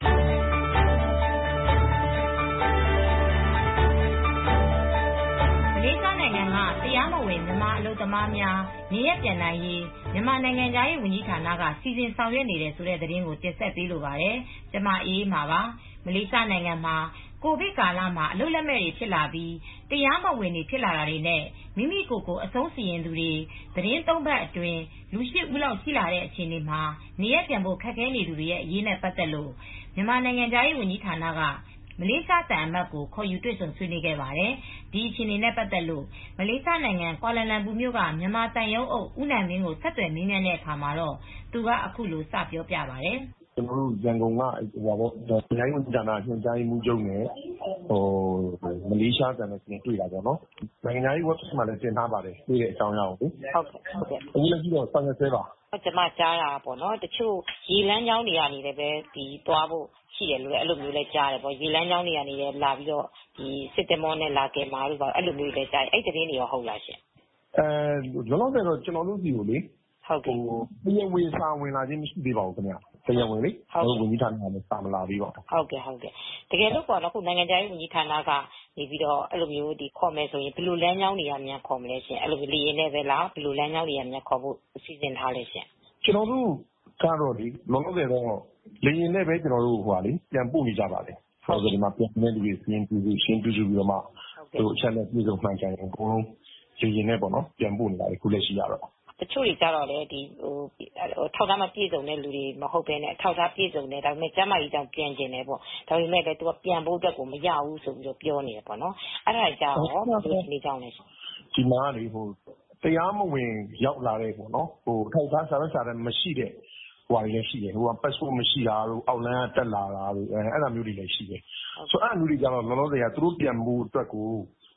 မလေးရှားနိုင်ငံကတရားမဝင်မြန်မာအလုပ်သမားများနေရပြန်နိုင်ရေးမြန်မာနိုင်ငံသားရေးဝန်ကြီးဌာနကစီစဉ်ဆောင်ရွက်နေတဲ့ဆိုတဲ့သတင်းကိုတင်ဆက်ပေးလိုပါတယ်။ကျွန်မအေးမှာပါ။မလေးရှားနိုင်ငံမှာကိုဗစ်ကာလမှာအလုပ်လက်မဲ့တွေဖြစ်လာပြီးတရားမဝင်တွေဖြစ်လာတာတွေနဲ့မိမိကိုယ်ကိုအဆုံးစီရင်သူတွေသတင်းသုံးပတ်အတွင်းလူရှိဦးလောက်ရှိလာတဲ့အခြေအနေမှာနေရပြန်ဖို့ခက်ခဲနေသူတွေရဲ့အရေးနဲ့ပတ်သက်လို့မြန်မာနိုင်ငံသားရေးဝန်ကြီးဌာနကမလေးရှားတန်အမတ်ကိုခေါ်ယူတွေ့ဆုံဆွေးနွေးခဲ့ပါတယ်။ဒီအခြေအနေနဲ့ပတ်သက်လို့မလေးရှားနိုင်ငံကွာလာလမ်ပူမြို့ကမြန်မာတန်ရုံးအုပ်ဦးနိုင်မင်းကိုဆက်သွယ်မေးမြန်းတဲ့အခါမှာတော့သူကအခုလိုစပြောပြပါတယ်။ကျွန်တော်တို့ရန်ကုန်ကဟိုပါပေါ့နိုင်ငံဝန်ကြီးဌာနညွှန်ကြားရေးမှူးချုပ်နဲ့ဟိုမလေးရှားတန်နဲ့တွေ့တာပေါ့နော်။နိုင်ငံရေး website မှာလည်းတင်ထားပါတယ်တွေ့တဲ့အကြောင်းအရာကိုလေ။ဟုတ်ဟုတ်ကဲ့။အခုလည်းကြည့်တော့ဆောင်ရွက်ဆဲပါ။ကျွန်မကြားတာပေါ့နော်တချို့ရေလမ်းကြောင်းတွေကနေလည်းပဲဒီသွားဖို့ရှိတယ်လို့အဲ့လိုမျိုးလဲကြားတယ်ပေါ့ရေလမ်းကြောင်းတွေကနေလည်းလာပြီးတော့ဒီစစ်တမောနဲ့လာကယ်မာလို့ပေါ့အဲ့လိုမျိုးလည်းကြားတယ်အဲ့ဒီတင်းတွေရောဟုတ်လားရှင်အဲလောလောဆယ်တော့ကျွန်တော်တို့စီကိုလေဟုတ်ကဲ့တရားဝင်စာဝင်လာခြင်းမရှိသေးပါဘူးခင်ဗျတရားဝင်လေဟုတ်ဝန်ကြီးဌာနကလည်းစာမလာသေးပါဘူးဟုတ်ကဲ့ဟုတ်ကဲ့တကယ်လို့ပေါ့နော်ခုနိုင်ငံခြားရေးဝန်ကြီးဌာနကနေပြီးတော့အဲ့လိုမျိုးဒီခေါ်မယ်ဆိုရင်ဘယ်လိုလမ်းကြောင်းတွေကမြန်ခေါ်မလဲရှင်အဲ့လိုလေရင်နဲ့ပဲလားဘယ်လိုလမ်းကြောင်းတွေကမြန်ခေါ်ဖို့အစီအစဉ်ထားလဲရှင်ကျွန်တော်တို့ကတော့ဒီလောလောဆယ်တော့လေရင်နဲ့ပဲကျွန်တော်တို့ဟိုဟာလေပြန်ပို့နေကြပါလေဟုတ်ကဲ့ဒီမှာပြန်နေလူတွေစင်းပြူရှင်းပြူပြီးတော့မှသူအချက်နဲ့ပြည်စုံမှန်ကန်ရင်အကုန်လုံးလေရင်နဲ့ပေါ့နော်ပြန်ပို့နေတာခုလက်ရှိရတော့တချို့တွေကြတော့လေဒီဟိုထောက်ထားမပြည့်စုံတဲ့လူတွေမဟုတ်ဘဲနဲ့ထောက်ထားပြည့်စုံတယ်ဒါပေမဲ့ကျမကြီးတောင်ပြန်ကျင်တယ်ပေါ့ဒါပေမဲ့လည်းသူကပြန်ဖို့အတွက်ကိုမရဘူးဆိုပြီးတော့ပြောနေတယ်ပေါ့နော်အဲ့ဒါကြောင့်ဒီနေကြောင်းလဲဒီမှာလေဟိုတရားမဝင်ရောက်လာတဲ့ပေါ့နော်ဟိုထောက်ထားစာရွက်စာတမ်းမရှိတဲ့ဟိုဟာတွေလည်းရှိတယ်ဟိုက passport မရှိတာတို့အောက်လမ်းကတက်လာတာတို့အဲအဲ့လိုမျိုးတွေလည်းရှိတယ်ဆိုတော့အဲ့လိုမျိုးတွေကြတော့လောလောဆယ်ကသူတို့ပြန်ဖို့အတွက်ကို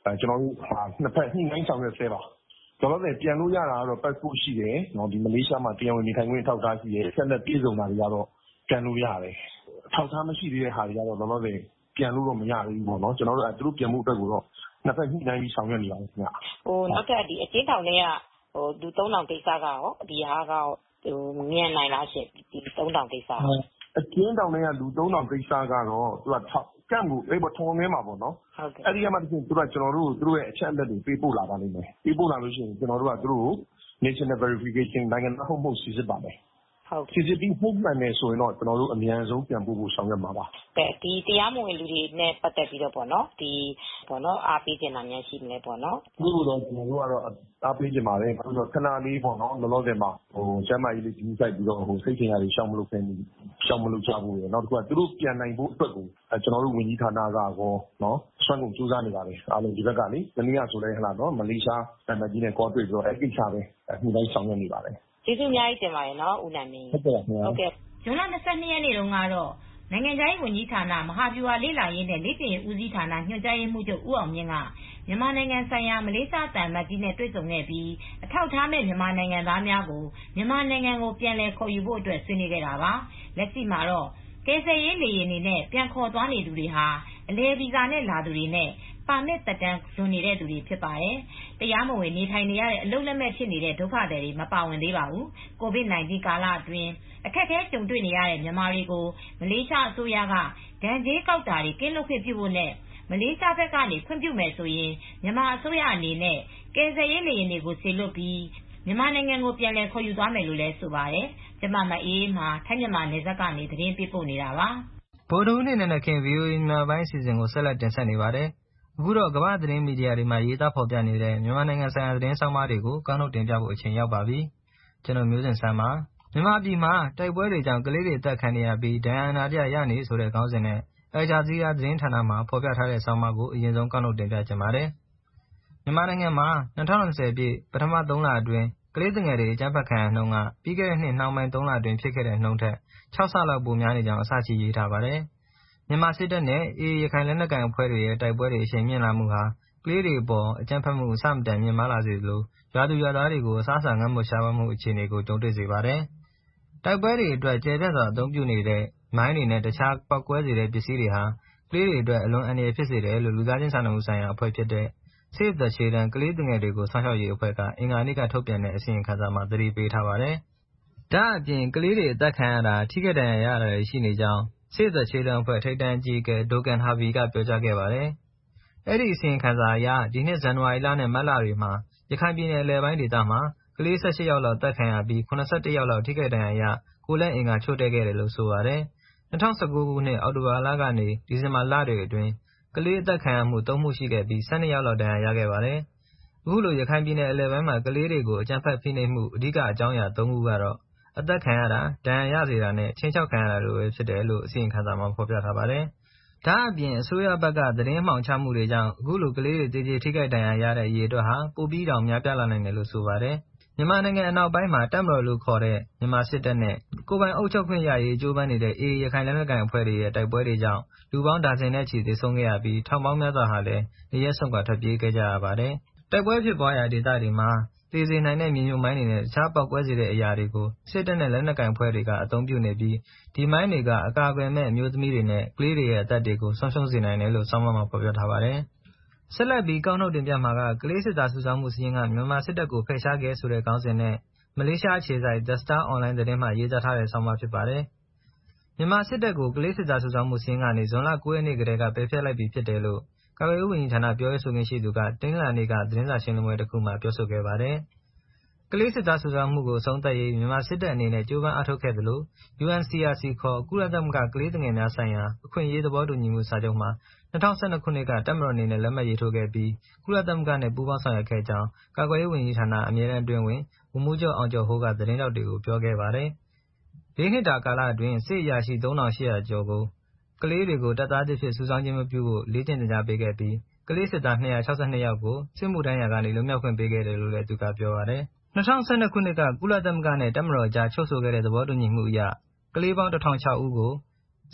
ကျွန်တော်တို့နှစ်ဖက်ညှိနှိုင်းဆောင်ရွက်ဆဲပါလောလောဆယ်ပြန်လို့ရတာကတော့ passport ရှိတယ်နော်ဒီမလေးရှားမှာတရားဝင်နေထိုင်ခွင့်ထောက်ထားရှိတယ်ဆက်လက်ပြည်စုံတာတွေကတော့ပြန်လို့ရတယ်ထောက်ထားမရှိသေးတဲ့ဟာတွေကတော့လောလောဆယ်ပြန်လို့တော့မရသေးဘူးပေါ့နော်ကျွန်တော်တို့အဲသူတို့ပြန်မှုအတွက်ကိုတော့နှစ်ဖက်ညှိနှိုင်းပြီးဆောင်ရွက်နေပါတယ်ခင်ဗျဟိုနောက်ထပ်ဒီအကျဉ်းထောင်တွေကဟိုလူသုံးထောင်ကိစ္စကရောဒီဟာကဟိုမြန်နိုင်လားရှင်ဒီသုံးထောင်ကိစ္စအကျဉ်းထောင်တွေကလူသုံးထောင်ကိစ္စကတော့သူကထောက်ကန့်ကိုအဲ့ပေါ်ထုံထဲမှာပေါ့နော်အဲ့ဒီကမှတချို့သူကကျွန်တော်တို့သူတို့ရဲ့အချက်အလက်တွေပေးပို့လာပါလိမ့်မယ်ပေးပို့လာလို့ရှိရင်ကျွန်တော်တို့ကသူတို့ national verification နိုင်ငံသားဟုတ်မဟုတ်စစ်စစ်ပါမယ်ဟုတ်စစ်စစ်ပြီးဟုတ်မှန်တယ်ဆိုရင်တော့ကျွန်တော်တို့အများဆုံးပြန်ပို့ဖို့ဆောင်ရွက်မှာပါတဲ့ဒီတရားမဝင်လူတွေနဲ့ပတ်သက်ပြီးတော့ပေါ့နော်ဒီပေါ့နော်အားပေးချင်တာများရှိမလဲပေါ့နော်ဒီလိုတော့ကျွန်တော်တို့ကတော့အားပေးချင်ပါတယ်ဘာလို့လဲခဏလေးပေါ့နော်လောလောဆယ်မှာဟိုကျမ်းမာရေးလေးကြီးစိုက်ပြီးတော့ဟိုစိတ်ချရတွေရှောင်မလို့ခင်ရှောင်မလို့ချဖို့ရနောက်တစ်ခုကသူတို့ပြန်နိုင်ဖို့အတွက်ကိုကျွန်တော်တို့ဝန်ကြီးဌာနကကောနော်ဆွမ်းကုန်စူးစမ်းနေပါတယ်အားလုံးဒီဘက်ကလေမနေ့ကဆိုလဲဟလာနော်မလေးရှားတန်တကြီးနဲ့ကောတွေ့ပြီးတော့အဲ့ကိစ္စပဲညှိနှိုင်းဆောင်ရွက်နေပါတယ်ကျေးဇူးအများကြီးတင်ပါတယ်နော်ဦးနိုင်မင်းဟုတ်ကဲ့ဟုတ်ကဲ့ဇွန်လ၂၂ရက်နေ့တုန်းကတော့နိုင်ငံခြားရေးဝန်ကြီးဌာနမဟာဗျူဟာလေ့လာရေးနဲ့လေ့ကျင့်ရေးဦးစီးဌာနညွှန်ကြားရေးမှူးချုပ်ဦးအောင်မြင့်ကမြန်မာနိုင်ငံဆိုင်ရာမလေးရှားတန်မတ်ကြီးနဲ့တွေ့ဆုံခဲ့ပြီးအထောက်ထားမဲ့မြန်မာနိုင်ငံသားများကိုမြန်မာနိုင်ငံကိုပြန်လည်ခေါ်ယူဖို့အတွက်ဆွေးနွေးခဲ့တာပါလက်ရှိမှာတော့ကယ်ဆယ်ရေးလေယာဉ်တွေနဲ့ပြန်ခေါ်သွားနေသူတွေဟာအလဲဗီဇာနဲ့လာသူတွေနဲ့ပါမစ်သက်တမ်းလွန်နေတဲ့သူတွေဖြစ်ပါတယ်။တရားမဝင်နေထိုင်နေရတဲ့အလုပ်လက်မဲ့ဖြစ်နေတဲ့ဒုက္ခသည်တွေမပါဝင်သေးပါဘူး။ ကိုဗစ်-၁၉ ကာလအတွင်းအခက်အခဲကြုံတွေ့နေရတဲ့မြန်မာတွေကိုမလေးရှားအစိုးရကဒဏ်ကြေးကောက်တာတွေကင်းလွတ်ခွင့်ပြုဖို့နဲ့မလေးရှားဘက်ကနေခွင့်ပြုမယ်ဆိုရင်မြန်မာအစိုးရအနေနဲ့ကယ်ဆယ်ရေးလေယာဉ်တွေကိုစေလွှတ်ပြီးမြန်မာနိုင်ငံကိုပြန်လည်ခေါ်ယူသွားမယ်လို့လည်းဆိုပါတယ်။ကျမမအေးမှာထိုင်းမြန်မာနယ်စပ်ကနေသတင်းပေးပို့နေတာပါ။ဗိုလ်ချုပ်နေနဲ့ခင် ဗွီအိုအေ မြန်မာပိုင်းအစီအစဉ်ကိုဆက်လက်တင်ဆက်နေပါတယ်။အခုတော့ကမ္ဘာ့သတင်းမီဒီယာတွေမှာရေးသားဖော်ပြနေတဲ့မြန်မာနိုင်ငံဆိုင်ရာသတင်းဆောင်းပါးတွေကိုကောက်နှုတ်တင်ပြဖို့အချိန်ရောက်ပါပြီ။ကျွန်တော်မျိုးစင်ဆန်းပါမြန်မာပြည်မှာတိုက်ပွဲတွေကြောင့်ကလေးတွေတက်ခံနေရပြီးဒဏ်ရာအနာတရရနေဆိုတဲ့ခေါင်းစဉ်နဲ့အယ်ဂျာဇီးယားသတင်းဌာနမှာဖော်ပြထားတဲ့ဆောင်းပါးကိုအရင်ဆုံးကောက်နှုတ်တင်ပြချင်ပါတယ်။မြန်မာနိုင်ငံမှာ၂၀၂၀ပြည့်ပထမသုံးလအတွင်းကလေးငယ်တွေအကြမ်းဖက်ခံရနှုန်းကပြီးခဲ့တဲ့နှစ်နှောင်းပိုင်းသုံးလအတွင်းဖြစ်ခဲ့တဲ့နှုန်းထက်၆ဆလောက်ပိုများနေကြောင်းအစချီရေးထားပါတယ်။မြန်မာစစ်တပ်နဲ့အေအေရခိုင်လက်နက်ကိုင်အဖွဲ့တွေရဲ့တိုက်ပွဲတွေအရှိန်မြင့်လာမှုဟာကလေးတွေအပေါ်အကြမ်းဖက်မှုအဆမတန်မြင့်မားလာစေသလိုရွာသူရွာသားတွေကိုအစားအစာငတ်မွတ်ရှားပါးမှုအခြေအနေကိုကြုံတွေ့စေပါတယ်။တိုက်ပွဲတွေအတွက်ကျယ်ပြန့်စွာအသုံးပြုနေတဲ့မိုင်းတွေနဲ့တခြားပေါက်ကွဲစေတဲ့ပစ္စည်းတွေဟာကလေးတွေအတွက်အလွန်အန္တရာယ်ဖြစ်စေတယ်လို့လူသားချင်းစာနာမှုဆိုင်ရာအဖွဲ့ဖြစ်တဲ့ Save the Children ကလေးသူငယ်တွေကိုစောင့်ရှောက်ရေးအဖွဲ့ကအင်္ဂါနေ့ကထုတ်ပြန်တဲ့အစီရင်ခံစာမှာသတိပေးထားပါတယ်။ဒါ့အပြင်ကလေးတွေအသက်ခံရတာထိခိုက်ဒဏ်ရာရတာတွေရှိနေကြောင်း Save the Children အဖွဲ့ထိပ်တန်းအကြီးအကဲ Dogan Harvey ကပြောကြားခဲ့ပါတယ်။အဲဒီအစီရင်ခံစာအရဒီနှစ်ဇန်နဝါရီလနဲ့မတ်လတွေမှာရခိုင်ပြည်နယ်အလယ်ပိုင်းဒေသမှာကလေး၁၈ယောက်လောက်သက်ခံရပြီး၇၁ယောက်လောက်ထိခိုက်ဒဏ်ရာရကိုယ်လက်အင်္ဂါချို့တဲ့ခဲ့တယ်လို့ဆိုပါတယ်။၂၀၁၉ခုနှစ်အောက်တိုဘာလကနေဒီဇင်ဘာလတွေအတွင်းကလေးအသက်ခံရမှုသုံးမှုရှိခဲ့ပြီး၁၂ယောက်လောက်ဒဏ်ရာရခဲ့ပါတယ်။အခုလိုရခိုင်ပြည်နယ်အလယ်ပိုင်းမှာကလေးတွေကိုအကြမ်းဖက်ဖိနှိပ်မှုအဓိကအကြောင်းအရာသုံးခုကတော့အသက်ခံရတာဒဏ်ရာရစေတာနဲ့ခြိမ်းခြောက်ခံရတာတို့ပဲဖြစ်တယ်လို့အစီရင်ခံစာမှာဖော်ပြထားပါတယ်။ဒါ့အပြင်အစိုးရဘက်ကသတင်းမှောင်ချမှုတွေကြောင့်အခုလိုကလေးတွေတေးသေးထိခိုက်ဒဏ်ရာရတဲ့အရေးအတွက်ဟာပိုပြီးတောင်များပြားလာနိုင်တယ်လို့ဆိုပါတယ်။မြန်မာနိုင်ငံအနောက်ပိုင်းမှာတပ်မတော်လို့ခေါ်တဲ့မြန်မာစစ်တပ်နဲ့ကိုယ်ပိုင်အုပ်ချုပ်ခွင့်ရရေးကြိုးပမ်းနေတဲ့အေအေရခိုင်လက်နက်ကိုင်အဖွဲ့တွေရဲ့တိုက်ပွဲတွေကြောင့်လူပေါင်းဒါဇင်နဲ့ချီသေဆုံးခဲ့ရပြီးထောင်ပေါင်းများစွာဟာလည်းနေရပ်စွန့်ခွာထွက်ပြေးခဲ့ကြရပါတယ်။တိုက်ပွဲဖြစ်ပွားရာဒေသတွေမှာသေစေနိုင်တဲ့မြေမြုပ်မိုင်းတွေနဲ့တခြားပေါက်ကွဲစေတဲ့အရာတွေကိုစစ်တပ်နဲ့လက်နက်ကိုင်အဖွဲ့တွေကအသုံးပြုနေပြီးဒီမိုင်းတွေကအကာအကွယ်မဲ့အမျိုးသမီးတွေနဲ့ကလေးတွေရဲ့အသက်တွေကိုဆုံးရှုံးစေနိုင်တယ်လို့ဆောင်းပါးမှာဖော်ပြထားပါတယ်။ဆက်လက်ပြီးကောက်နှုတ်တင်ပြမှာကကလေးစစ်သားစုဆောင်းမှုစည်းရင်းကမြန်မာစစ်တပ်ကိုဖယ်ရှားခဲ့ဆိုတဲ့ခေါင်းစဉ်နဲ့မလေးရှားအခြေစိုက် The Star Online သတင်းမှာရေးသားထားတဲ့ဆောင်းပါးဖြစ်ပါတယ်။မြန်မာစစ်တပ်ကိုကလေးစစ်သားစုဆောင်းမှုစည်းရင်းကနေဇွန်လ၉ရက်နေ့ကတည်းကပယ်ဖျက်လိုက်ပြီဖြစ်တယ်လို့ကာကွယ်ရေးဝန်ကြီးဌာနပြောရေးဆိုခွင့်ရှိသူကတင်းလာနေ့ကသတင်းစာရှင်းလင်းပွဲတစ်ခုမှာပြောဆိုခဲ့ပါတယ်။ကလေးစစ်သားစုဆောင်းမှုကိုအဆုံးသတ်ရေးမြန်မာစစ်တပ်အနေနဲ့ကြိုးပမ်းအားထုတ်ခဲ့သလို ယူအန်စီအာစီ ခေါ်ကုလသမဂ္ဂကလေးသူငယ်များဆိုင်ရာအခွင့်အရေးသဘောတူညီမှုစာချုပ်မှာ၂၀၁၂ခုနှစ်ကတပ်မတော်အနေနဲ့လက်မှတ်ရေးထိုးခဲ့ပြီးကုလသမဂ္ဂနဲ့ပူးပေါင်းဆောင်ရွက်ခဲ့ကြောင်းကာကွယ်ရေးဝန်ကြီးဌာနအမြဲတမ်းအတွင်းဝန်ဗိုလ်မှူးချုပ်အောင်ကျော်ဟိုးကသတင်းထောက်တွေကိုပြောခဲ့ပါတယ်။လေးနှစ်တာကာလအတွင်းစစ်အရာရှိသုံးထောင်ရှစ်ရာကျော်ကိုကလေးတွေကိုတပ်သားသစ်ဖြစ်စုဆောင်းခြင်းမပြုဖို့လေ့ကျင့်သင်ကြားပေးခဲ့ပြီးကလေးစစ်သား၂၆၂ယောက်ကိုစစ်မှုထမ်းရာကနေလွတ်မြောက်ခွင့်ပေးခဲ့တယ်လို့လည်းသူကပြောပါတယ်။၂၀၁၂ခုနှစ်ကကုလသမဂ္ဂနဲ့တပ်မတော်ကြားချုပ်ဆိုခဲ့တဲ့သဘောတူညီမှုအရကလေးပေါင်းတစ်ထောင်ခြောက်ဦးကို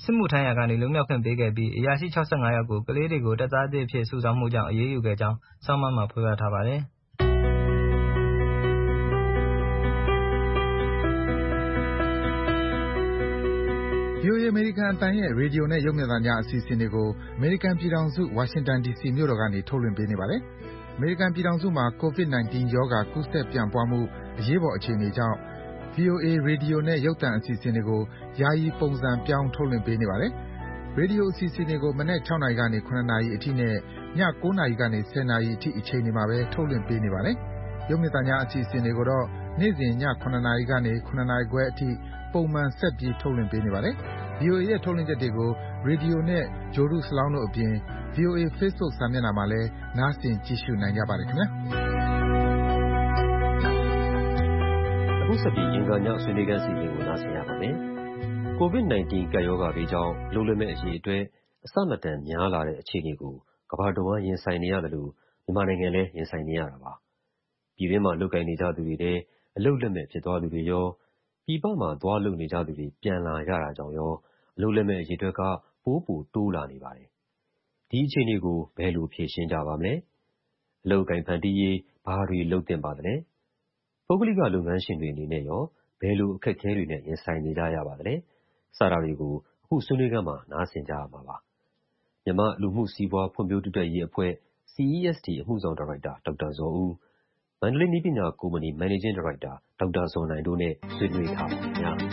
စစ်မှုထမ်းရာကနေလွတ်မြောက်ခွင့်ပေးခဲ့ပြီးအရာရှိ၆၅ယောက်ကိုကလေးတွေကိုတပ်သားသစ်အဖြစ်စုဆောင်းမှုကြောင့်အရေးယူခဲ့ကြောင်းဆောင်းပါးမှာဖော်ပြထားပါတယ်။ဗွီအိုအေ အမေရိကန်အသံရဲ့ရေဒီယိုနဲ့ရုပ်မြင်သံကြားအစီအစဉ်တွေကိုအမေရိကန်ပြည်ထောင်စုဝါရှင်တန်ဒီစီမြို့တော်ကနေထုတ်လွှင့်ပေးနေပါတယ်။အမေရိကန်ပြည်ထောင်စုမှာ ကိုဗစ် ၁၉ ရောဂါကူးစက်ပြန့်ပွားမှုအရေးပေါ်အခြေအနေကြောင့် ဗွီအိုအေ ရေဒီယိုနဲ့ရုပ်သံအစီအစဉ်တွေကိုယာယီပုံစံပြောင်းထုတ်လွှင့်ပေးနေပါတယ်။ရေဒီယိုအစီအစဉ်တွေကိုမနက်၆နာရီကနေ၇နာရီအထိနဲ့ည၉နာရီကနေ၁၀နာရီအထိအချိန်တွေမှာပဲထုတ်လွှင့်ပေးနေပါတယ်။ရုပ်မြင်သံကြားအစီအစဉ်တွေကိုတော့နေ့စဉ်ည၇နာရီကနေ၇နာရီခွဲအထိပုံမှန်ဆက်ပြီးထုတ်လွှင့်ပေးနေပါတယ်။ ဗွီအိုအေရဲ့ထုတ်လွှင့်ချက်တွေကိုရေဒီယိုနဲ့ဂြိုလ်တုစလောင်းတို့အပြင် ဗွီအိုအေ Facebook စာမျက်နှာမှာလည်းနားဆင်ကြည့်ရှုနိုင်ကြပါတယ်ခင်ဗျာ။အခုဆက်ပြီးအင်္ဂါညဆွေးနွေးခန်းစီစဉ်ကိုနားဆင်ရပါမယ်။ ကိုဗစ် ၁၉ ကပ်ရောဂါဘေးကြောင့်အလုပ်လက်မဲ့အရေအတွက်အဆမတန်များလာတဲ့အခြေအနေကိုကမ္ဘာတဝန်းရင်ဆိုင်နေရတယ်လို့မြန်မာနိုင်ငံလည်းရင်ဆိုင်နေရတာပါ။ပြည်တွင်းမှာလုပ်ကိုင်နေကြသူတွေထဲအလုပ်လက်မဲ့ဖြစ်သွားသူတွေရောပြည်ပမှာသွားလုပ်နေကြသူတွေပြန်လာရတာကြောင့်ရောအလုပ်လက်မဲ့အရေအတွက်ကပိုပိုတိုးလာနေပါတယ်။ဒီအခြေအနေကိုဘယ်လိုဖြေရှင်းကြပါမလဲ။အလုပ်ကိုင်ဖန်တီးရေးဘာတွေလုပ်သင့်ပါသလဲ။ပုဂ္ဂလိကလုပ်ငန်းရှင်တွေအနေနဲ့ရောဘယ်လိုအခက်အခဲတွေနဲ့ရင်ဆိုင်နေကြရပါသလဲ။စတာတွေကိုအခုဆွေးနွေးခန်းမှာနားဆင်ကြရမှာပါ။မြန်မာလူမှုစီးပွားဖွံ့ဖြိုးတိုးတက်ရေးအဖွဲ့ C E S T အမှုဆောင်ဒါရိုက်တာဒေါက်တာဇော်ဦးမန္တလေးနည်းပညာကုမ္ပဏီမန်နေဂျင်းဒါရိုက်တာဒေါက်တာဇော်နိုင်တို့နဲ့ဆွေးနွေးထားပါခင်ဗျာ။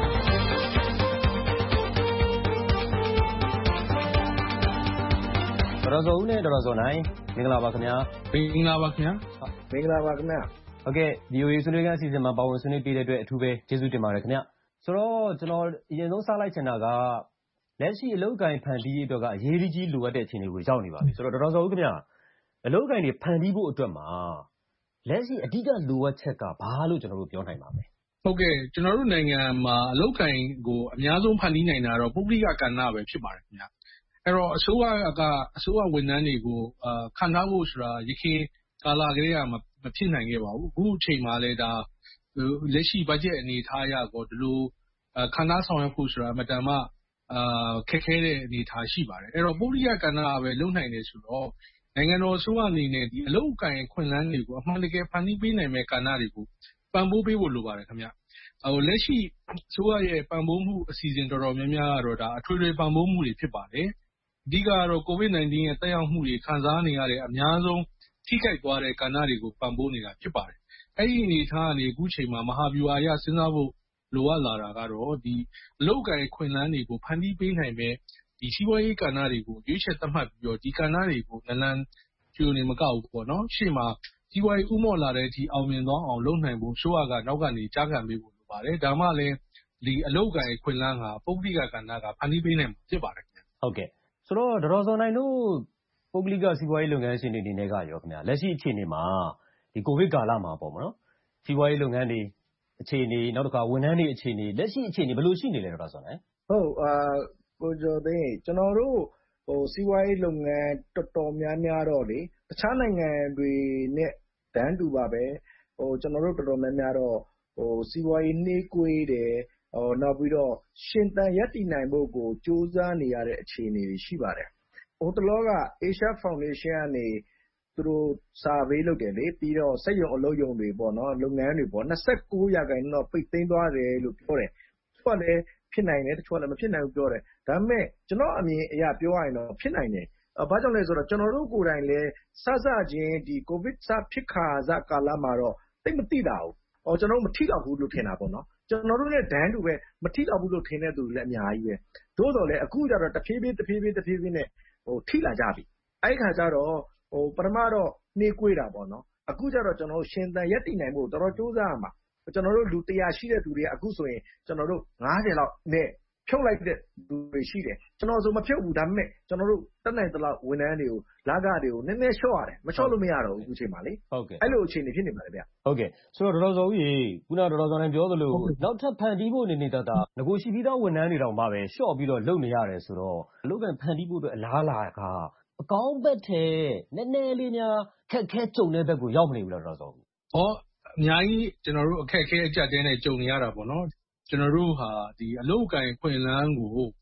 ဒေါက်တာဇော်ဦးနဲ့ဒေါက်တာဇော်နိုင်မင်္ဂလာပါခင်ဗျာမင်္ဂလာပါခင်ဗျာမင်္ဂလာပါခင်ဗျာဟုတ်ကဲ့ ဗွီအိုအေ ဆွေးနွေးခန်းအစီအစဉ်မှာပါဝင်ဆွေးနွေးပေးတဲ့အတွက်အထူးပဲကျေးဇူးတင်ပါတယ်ခင်ဗျဆိုတော့ကျွန်တော်အရင်ဆုံးစလိုက်ချင်တာကလက်ရှိအလုပ်အကိုင်ဖန်တီးရေးအတွက်ကအရေးကြီးလိုအပ်တဲ့အခြေအနေကိုရောက်နေပါပြီဆိုတော့ဒေါက်တာဇော်ဦးခင်ဗျအလုပ်အကိုင်တွေဖန်တီးဖို့အတွက်မှာလက်ရှိအဓိကလိုအပ်ချက်ကဘာလို့ကျွန်တော်တို့ပြောနိုင်ပါမလဲဟုတ်ကဲ့ကျွန်တော်တို့နိုင်ငံမှာအလုပ်ကိုင်ကိုအများဆုံးဖန်တီးနိုင်တာတော့ပုဂ္ဂလိကကဏ္ဍပဲဖြစ်ပါတယ်ခင်ဗျအဲ့တော့အစိုးရကအစိုးရဝန်ထမ်းတွေကိုအာခံထားဖို့ဆိုတာရခိုင်ကာလကလေးကမဖြစ်နိုင်ခဲ့ပါဘူးအခုအချိန်မှာလည်းဒါလက်ရှိဘတ်ဂျက်အနေထားအရကိုဒီလိုခံစားဆောင်ရွက်ဖို့ဆိုတာအမတန်မှအာခက်ခဲတဲ့အနေထားရှိပါတယ်အဲ့တော့ပုဂ္ဂလိကကဏ္ဍပဲလုံနိုင်တယ်ဆိုတော့နိုင်ငံတော်အစိုးရအနေနဲ့ဒီအလုပ်အကိုင်ခွင့်လန်းတွေကိုအမှန်တကယ်ဖန်တီးပေးနိုင်မဲ့ကဏ္ဍတွေကိုပံ့ပိုးပေးဖို့လိုပါတယ်ခင်ဗျဟိုလက်ရှိအစိုးရရဲ့ပံ့ပိုးမှုအစီအစဉ်တော်တော်များများကတော့ဒါအထွေထွေပံ့ပိုးမှုတွေဖြစ်ပါတယ်အဓိကကတော့ကိုဗစ် ၁၉ ရဲ့တက်ရောက်မှုတွေခံစားနေရတဲ့အများဆုံးထိခိုက်သွားတဲ့ကဏ္ဍတွေကိုပံ့ပိုးနေတာဖြစ်ပါတယ်အဲ့ဒီအနေထားကနေအခုချိန်မှာမဟာဗျူဟာအရစဉ်းစားဖို့လိုအပ်လာတာကတော့ဒီအလုပ်အကိုင်ခွင့်လန်းတွေကိုဖန်တီးပေးနိုင်မဲ့ဒီစီးပွားရေးကဏ္ဍတွေကိုရွေးချယ်သတ်မှတ်ပြီးတော့ဒီကဏ္ဍတွေကိုနလန်ကျိုးနေမကောက်ဘူးပေါ့နော်ရှေ့မှာစီးပွားရေးဥမော့လာတဲ့အထိအောင်မြင်သွားအောင်လုပ်နိုင်ဖို့အစိုးရကနောက်ကနေကြားခံပေးဖို့လိုပါတယ်ဒါမှလည်းဒီအလုပ်အကိုင်ခွင့်လန်းကပုဂ္ဂလိကကဏ္ဍကဖန်တီးပေးနိုင်မှာဖြစ်ပါတယ်ခင်ဗျဟုတ်ကဲ့ဆိုတော့ဒေါက်တာဇော်နိုင်တို့ပုဂ္ဂလိကစီးပွားရေးလုပ်ငန်းရှင်တွေအနေနဲ့ကရောခင်ဗျလက်ရှိအခြေအနေမှာဒီကိုဗစ်ကာလမှာပေါ့မနော်စီးပွားရေးလုပ်ငန်းတွေအခြေအနေနောက်တစ်ခါဝန်ထမ်းတွေအခြေအနေလက်ရှိအခြေအနေဘယ်လိုရှိနေလဲဒေါက်တာဇော်နိုင်ဟုတ်အာကိုကျော်သိန်းကျွန်တော်တို့ဟိုစီးပွားရေးလုပ်ငန်းတော်တော်များများတော့လေတခြားနိုင်ငံတွေနဲ့တန်းတူပါပဲဟိုကျွန်တော်တို့တော်တော်များများတော့ဟိုစီးပွားရေးနှေးကွေးတယ်ဟိုနောက်ပြီးတော့ရှင်သန်ရပ်တည်နိုင်ဖို့ကိုစူးစမ်းနေရတဲ့အခြေအနေတွေရှိပါတယ်ဟိုတလောက Asia Foundation ကနေသူတို့စာပေးလုပ်တယ်လေပြီးတော့စက်ရုံအလုပ်ရုံတွေပေါ့နော်လုပ်ငန်းတွေပေါ့၂၉ရာခိုင်နှုန်းတော့ပိတ်သိမ်းသွားတယ်လို့ပြောတယ်သူကလည်းဖြစ်နိုင်တယ်တချို့ကလည်းမဖြစ်နိုင်ဘူးပြောတယ်ဒါပေမဲ့ကျွန်တော်အမြင်အရပြောရရင်တော့ဖြစ်နိုင်တယ်ဘာကြောင့်လဲဆိုတော့ကျွန်တော်တို့ကိုယ်တိုင်လည်းစစချင်းဒီကိုဗစ်စဖြစ်ခါစကာလမှာတော့သိမသိတာဘူးဟောကျွန်တော်တို့မထိတော့ဘူးလို့ထင်တာပေါ့နော်ကျွန်တော်တို့နဲ့ဒန်းတူပဲမထိတော့ဘူးလို့ထင်တဲ့သူတွေလည်းအများကြီးပဲသို့တော်လည်းအခုကျတော့တဖြည်းဖြည်းတဖြည်းဖြည်းတဖြည်းဖြည်းနဲ့ဟိုထိလာကြပြီအဲ့ခါကျတော့ဟိုပထမတော့နှေးကွေးတာပေါ့နော်အခုကျတော့ကျွန်တော်တို့ရှင်သန်ရပ်တည်နိုင်ဖို့တော်တော်စူးစမ်းရမှာကျွန်တော်တို့လူတရာရှိတဲ့သူတွေကအခုဆိုရင်ကျွန်တော်တို့၅၀လောက်နဲ့ဖြုတ်လိုက်တဲ့လူတွေရှိတယ်ကျွန်တော်ဆိုမဖြုတ်ဘူးဒါပေမဲ့ကျွန်တော်တို့တက်နိုင်တဲ့လောက်ဝန်ထမ်းတွေကိုလာကတွေကိုနည်းနည်းလျှော့ရတယ်မလျှော့လို့မရတော့ဘူးအခုချိန်မှာလေဟုတ်ကဲ့အဲ့လိုအခြေအနေဖြစ်နေပါလေဗျဟုတ်ကဲ့ဆိုတော့ဒေါက်တာဇော်ဦးကြီးခုနဒေါက်တာဇော်နိုင်ပြောသလိုနောက်ထပ်ဖန်တီးဖို့နေနေတာတာငကိုရှိပြီးသားဝန်ထမ်းတွေတောင်မှပဲလျှော့ပြီးတော့လုပ်နေရတယ်ဆိုတော့အလုပ်ကဖန်တီးဖို့အတွက်အလားလာကအကောင်းဘက်ထဲနည်းနည်းလေးများခက်ခဲကြုံတဲ့ဘက်ကိုရောက်မနေဘူးလားဒေါက်တာဇော်ဦးဟောအများကြီးကျွန်တော်တို့အခက်အခဲအကျပ်တဲနဲ့ကြုံနေရတာပေါ့နော်ကျွန်တော်တို့ဟာဒီအလုပ်အကိုင်ခွင့်လန်းကိုအ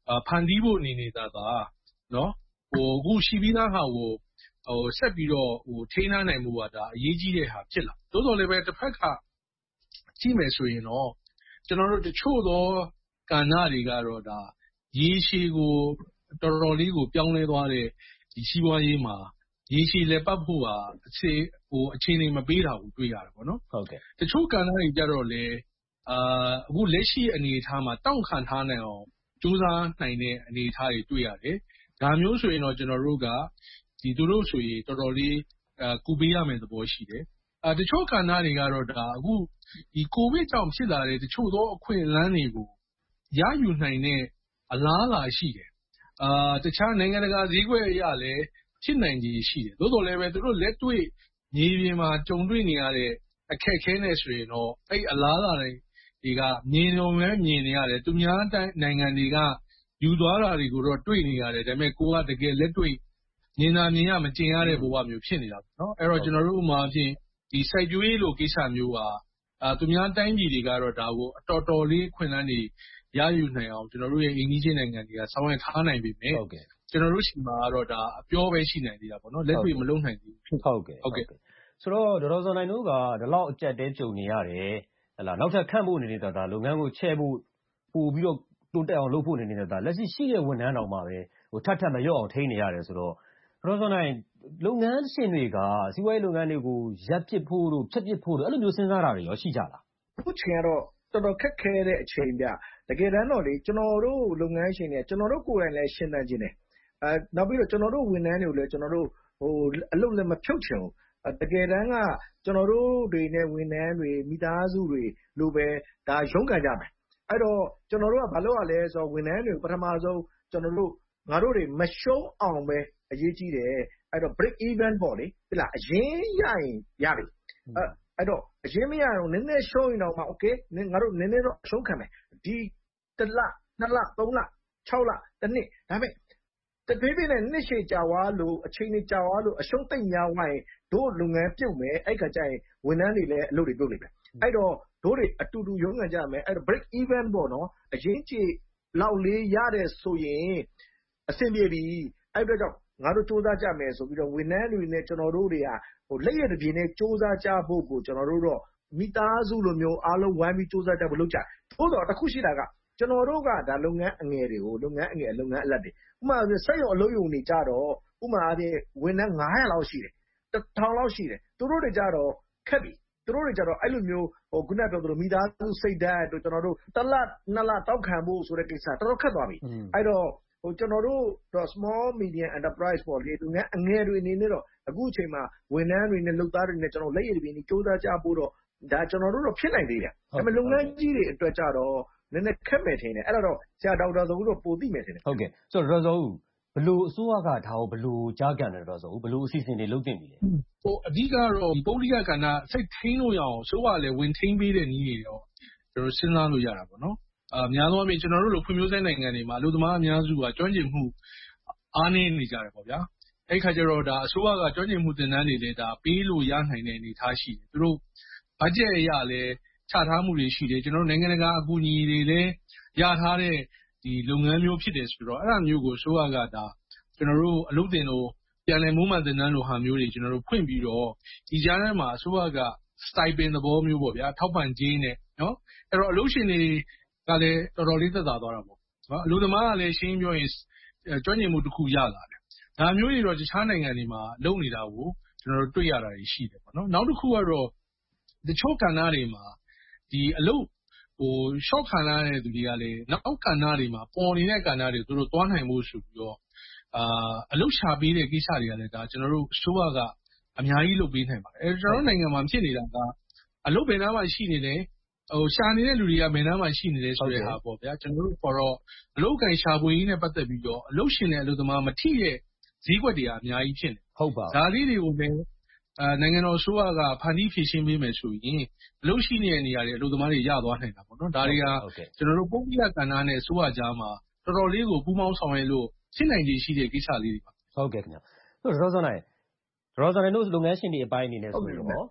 ဖန်တီးဖို့အနေနဲ့သာသာနော်ဟိုအခုရှိပြီးသားဟာကိုဟိုဆက်ပြီးတော့ဟိုထိန်းထားနိုင်မှုကဒါအရေးကြီးတဲ့ဟာဖြစ်လာသို့တော်လည်းပဲတစ်ဖက်ကကြည့်မယ်ဆိုရင်တော့ကျွန်တော်တို့တချို့သောကဏ္ဍတွေကတော့ဒါရေရှည်ကိုတော်တော်လေးကိုပြောင်းလဲသွားတဲ့ဒီစီးပွားရေးမှာရေရှည်လည်းပတ်ဖို့ဟာအခြေဟိုအခြေအနေမပေးတာကိုတွေ့ရတယ်ပေါ့နော်ဟုတ်ကဲ့တချို့ကဏ္ဍတွေကြတော့လေအာအခုလက်ရှိအနေအထားမှာတောင့်ခံထားနိုင်အောင်စူးစမ်းနိုင်တဲ့အနေအထားတွေတွေ့ရတယ်ဒါမျိုးဆိုရင်တော့ကျွန်တော်တို့ကဒီသူတို့ဆိုရင်တော်တော်လေးအကူပေးရမယ့်သဘောရှိတယ်အဲတချို့ကဏ္ဍတွေကတော့ဒါအခုဒီကိုဗစ်ကြောင့်ဖြစ်လာတဲ့တချို့သောအခွင့်အလမ်းတွေကိုရယူနိုင်တဲ့အလားအလာရှိတယ်အာတခြားနိုင်ငံတကာဈေးကွက်အရလည်းဖြစ်နိုင်ခြေရှိတယ်သို့တော်လည်းပဲသူတို့လက်တွေ့မြေပြင်မှာကြုံတွေ့နေရတဲ့အခက်အခဲနဲ့ဆိုရင်တော့အဲ့အလားအလာတွေကမြင်ုံပဲမြင်နေရတယ်သူများတိုင်းနိုင်ငံတွေကယူသွားတာတွေကိုတော့တွေ့နေရတယ်ဒါပေမဲ့ကိုကတကယ်လက်တွေ့မြင်တာမြင်ရမကျင်ရတဲ့ဘဝမျိုးဖြစ်နေတာပေါ့နော်အဲ့တော့ကျွန်တော်တို့ဥမာအဖြစ်ဒီစိုက်ပျိုးရေးလိုကိစ္စမျိုးဟာအာသူများတိုင်းပြည်တွေကတော့ဒါကိုအတော်တော်လေးခွင့်လန်းနေရယူနိုင်အောင်ကျွန်တော်တို့ရဲ့အင်ကြီးချင်းနိုင်ငံတွေကဆောင်ရွက်ထားနိုင်ပြီမယ်ဟုတ်ကဲ့ကျွန်တော်တို့ရှိမှာကတော့ဒါအပြောပဲရှိနိုင်သေးတာပေါ့နော်လက်တွေ့မလုပ်နိုင်သေးဘူးဟုတ်ကဲ့ဟုတ်ကဲ့ဆိုတော့ဒေါက်တာဇော်နိုင်တို့ကဒီလောက်အကျက်တဲကြုံနေရတယ်ဟလာနောက်ထပ်ခန့်ဖို့နေနေတာဒါလုပ်ငန်းကိုချဲ့ဖို့ပို့ပြီးတော့တိုးတက်အောင်လုပ်ဖို့နေနေတာလက်ရှိရှိတဲ့ဝန်ထမ်းတော်မှာပဲဟိုထပ်ထပ်မရော့အောင်ထိန်းနေရတယ်ဆိုတော့ဒေါက်တာဇော်နိုင်လုပ်ငန်းရှင်တွေကစီးပွားရေးလုပ်ငန်းတွေကိုရပ်ပစ်ဖို့တို့ဖြတ်ပစ်ဖို့တို့အဲ့လိုမျိုးစဉ်းစားတာတွေရောရှိကြလားအခုချိန်ကတော့တော်တော်ခက်ခဲတဲ့အချိန်ပြတကယ်တမ်းတော့လေကျွန်တော်တို့လုပ်ငန်းရှင်တွေကျွန်တော်တို့ကိုယ်တိုင်လည်းရှင်းတန်းခြင်းတယ်အဲနောက်ပြီးတော့ကျွန်တော်တို့ဝန်ထမ်းတွေကိုလည်းကျွန်တော်တို့ဟိုအလုပ်လည်းမဖြုတ်ချင်ဘူးတကယ်တမ်းကကျွန်တော်တို့တွေနဲ့ဝန်ထမ်းတွေမိသားစုတွေလိုပဲဒါရုန်းကန်ကြမယ်အဲ့တော့ကျွန်တော်တို့ကဘာလို့ရလဲဆိုတော့ဝန်ထမ်းတွေပထမဆုံးကျွန်တော်တို့ငါတို့တွေမရှုံးအောင်ပဲအရေးကြီးတယ်အဲ့တော့ break even ပေါ့လေဟဲ့လားအရင်ရရင်ရပြီအဲ့အဲ့တော့အရင်မရတော့နည်းနည်းရှုံးရင်တော့မှ okay ငါတို့နည်းနည်းတော့ရှုံးခံမယ်ဒီတစ်လနှစ်လသုံးလခြောက်လတစ်နှစ်ဒါပေမဲ့တပြေးပြေးနဲ့နှစ်ရှည်ကြာသွားလို့အချိန်ကြီးကြာသွားလို့အရှုံးသိမ့်များသွားရင်တို့လုပ်ငန်းပြုတ်မယ်အဲ့ခါကျရင်ဝန်ထမ်းတွေလည်းအလုပ်တွေပြုတ်လိမ့်မယ်အဲ့တော့တို့တွေအတူတူရုန်းကန်ကြမယ်အဲ့တော့ break even ပေါ့နော်အရင်ကြည့်လောက်လေးရတဲ့ဆိုရင်အဆင်ပြေပြီအဲ့တော့ကြောင့်ငါတို့စူးစမ်းကြမယ်ဆိုပြီးတော့ဝန်ထမ်းတွေနဲ့ကျွန်တော်တို့တွေကဟိုလက်ရတဲ့ပြင်းနဲ့စူးစမ်းကြဖို့ကိုကျွန်တော်တို့တော့မိသားစုလိုမျိုးအားလုံးဝိုင်းပြီးစူးစမ်းကြဖို့လုပ်ကြသို့တော့တစ်ခုရှိတာကကျွန်တော်တို့ကဒါလုပ်ငန်းအငယ်တွေကိုလုပ်ငန်းအငယ်လုပ်ငန်းအလတ်တွေဥပမာစက်ရုံအလုပ်ရုံတွေကြတော့ဥပမာအားဖြင့်ဝန်ထမ်းငါးရာလောက်ရှိတယ်တစ်ထောင်လောက်ရှိတယ်သူတို့တွေကြတော့ခက်ပြီသူတို့တွေကြတော့အဲ့လိုမျိုးဟိုခုနပြောသလိုမိသားစုစိတ်ဓာတ်တို့ကျွန်တော်တို့တစ်လနှစ်လတောက်ခံဖို့ဆိုတဲ့ကိစ္စတော်တော်ခက်သွားပြီအဲ့တော့ဟိုကျွန်တော်တို့တော့ small medium enterprise ပေါ့လေလုပ်ငန်းအငယ်တွေအနေနဲ့တော့အခုအချိန်မှာဝန်ထမ်းတွေနဲ့လုပ်သားတွေနဲ့ကျွန်တော်လက်ရည်တွေနဲ့စူးစမ်းကြဖို့တော့ဒါကျွန်တော်တို့တော့ဖြစ်နိုင်သေးတယ်ဒါပေမဲ့လုပ်ငန်းကြီးတွေအတွက်ကြတော့နည်းနည်းခက်မယ်ထင်တယ်အဲ့တော့ဆရာဒေါက်တာဇော်ဦးတော့ပိုသိမယ်ထင်တယ်ဟုတ်ကဲ့ဆိုတော့ဒေါက်တာဇော်ဦးဘလို့အစိုးရကဒါကိုဘလို့ကြားကန်တယ်ဒေါက်တာဇော်ဦးဘလို့အစီအစဉ်တွေလုပ်တင်ပြီလဲဟိုအဓိကတော့ပုဂ္ဂလိကကဏ္ဍစိတ်ထိန်းလို့ရအောင်အစိုးရလည်းဝင်ထိန်းပေးတဲ့နည်းတွေတော့ကျွန်တော်စဉ်းစားလို့ရတာပေါ့နော်အများသောအားဖြင့်ကျွန်တော်တို့လိုဖွံ့ဖြိုးဆဲနိုင်ငံတွေမှာအလုပ်သမားအများစုကကျွမ်းကျင်မှုအားနည်းနေကြတယ်ပေါ့ဗျာအဲ့ခါကျတော့ဒါအစိုးရကကျွမ်းကျင်မှုသင်တန်းတွေလည်းဒါပေးလို့ရနိုင်တဲ့အနေအထားရှိတယ်သူတို့ဘတ်ဂျက်အရလည်းချထားမှုတွေရှိတယ်ကျွန်တော်တို့နိုင်ငံတကာအကူအညီတွေလည်းရထားတဲ့ဒီလုပ်ငန်းမျိုးဖြစ်တယ်ဆိုတော့အဲ့ဒါမျိုးကိုအစိုးရကဒါကျွန်တော်တို့အလုပ်တင်လို့ပြန်လည်မွမ်းမံသင်တန်းလိုဟာမျိုးတွေကျွန်တော်တို့ဖွင့်ပြီးတော့ဒီကြားထဲမှာအစိုးရက stipend သဘောမျိုးပေါ့ဗျာထောက်ပံ့ကြေးနဲ့နော်အဲ့တော့အလုပ်ရှင်တွေကလည်းတော်တော်လေးသက်သာသွားတာပေါ့နော်အလုပ်သမားကလည်းရှင်းပြောရင်ကျွမ်းကျင်မှုတစ်ခုရလာတယ်ဒါမျိုးတွေတော့တခြားနိုင်ငံတွေမှာလုပ်နေတာကိုကျွန်တော်တို့တွေ့ရတာတွေရှိတယ်ပေါ့နော်နောက်တစ်ခုကတော့တချို့ကဏ္ဍတွေမှာဒီအလုပ်ဟို short ခံရတဲ့သူတွေကလည်းနောက်ကဏ္ဍတွေမှာပေါ်နေတဲ့ကဏ္ဍတွေသူတို့တွားနိုင်ဖို့ဆိုပြီးတော့အာအလုပ်ရှာပေးတဲ့ကိစ္စတွေကလည်းဒါကျွန်တော်တို့အစိုးရကအများကြီးလုပ်ပေးနိုင်ပါတယ်အဲကျွန်တော်တို့နိုင်ငံမှာဖြစ်နေတာကအလုပ်ဘယ်နှမှာရှိနေလဲဟိုရှာနေတဲ့လူတွေကဘယ်နှမှာရှိနေလဲဆိုတဲ့ဟာပေါ့ဗျာကျွန်တော်တို့ပေါ်တော့အလုပ်ကန်ရှာဖွေရေးနဲ့ပတ်သက်ပြီးတော့အလုပ်ရှင်နဲ့အလုပ်သမားမထိတဲ့ဈေးကွက်တွေကအများကြီးဖြစ်နေဟုတ်ပါဒါလေးတွေကိုလည်းအဲနိုင်ငံတော်အစိုးရကဖန်တီးဖြည့်ရှင်းပေးမယ်ဆိုရင်အလုပ်ရှိနေတဲ့နေရာတွေအလုပ်သမားတွေရသွားနိုင်တာပေါ့နော်ဒါတွေကကျွန်တော်တို့ပုဂ္ဂလိကကဏ္ဍနဲ့အစိုးရကြားမှာတော်တော်လေးကိုပူးပေါင်းဆောင်ရွက်လို့ဖြစ်နိုင်ခြေရှိတဲ့ကိစ္စလေးတွေပါဟုတ်ကဲ့ခင်ဗျာဆိုတော့ဒေါက်တာဇော်နိုင်ဒေါက်တာဇော်နိုင်တို့လုပ်ငန်းရှင်တွေအပိုင်းအနေနဲ့ဆိုရင်တော့ဒီ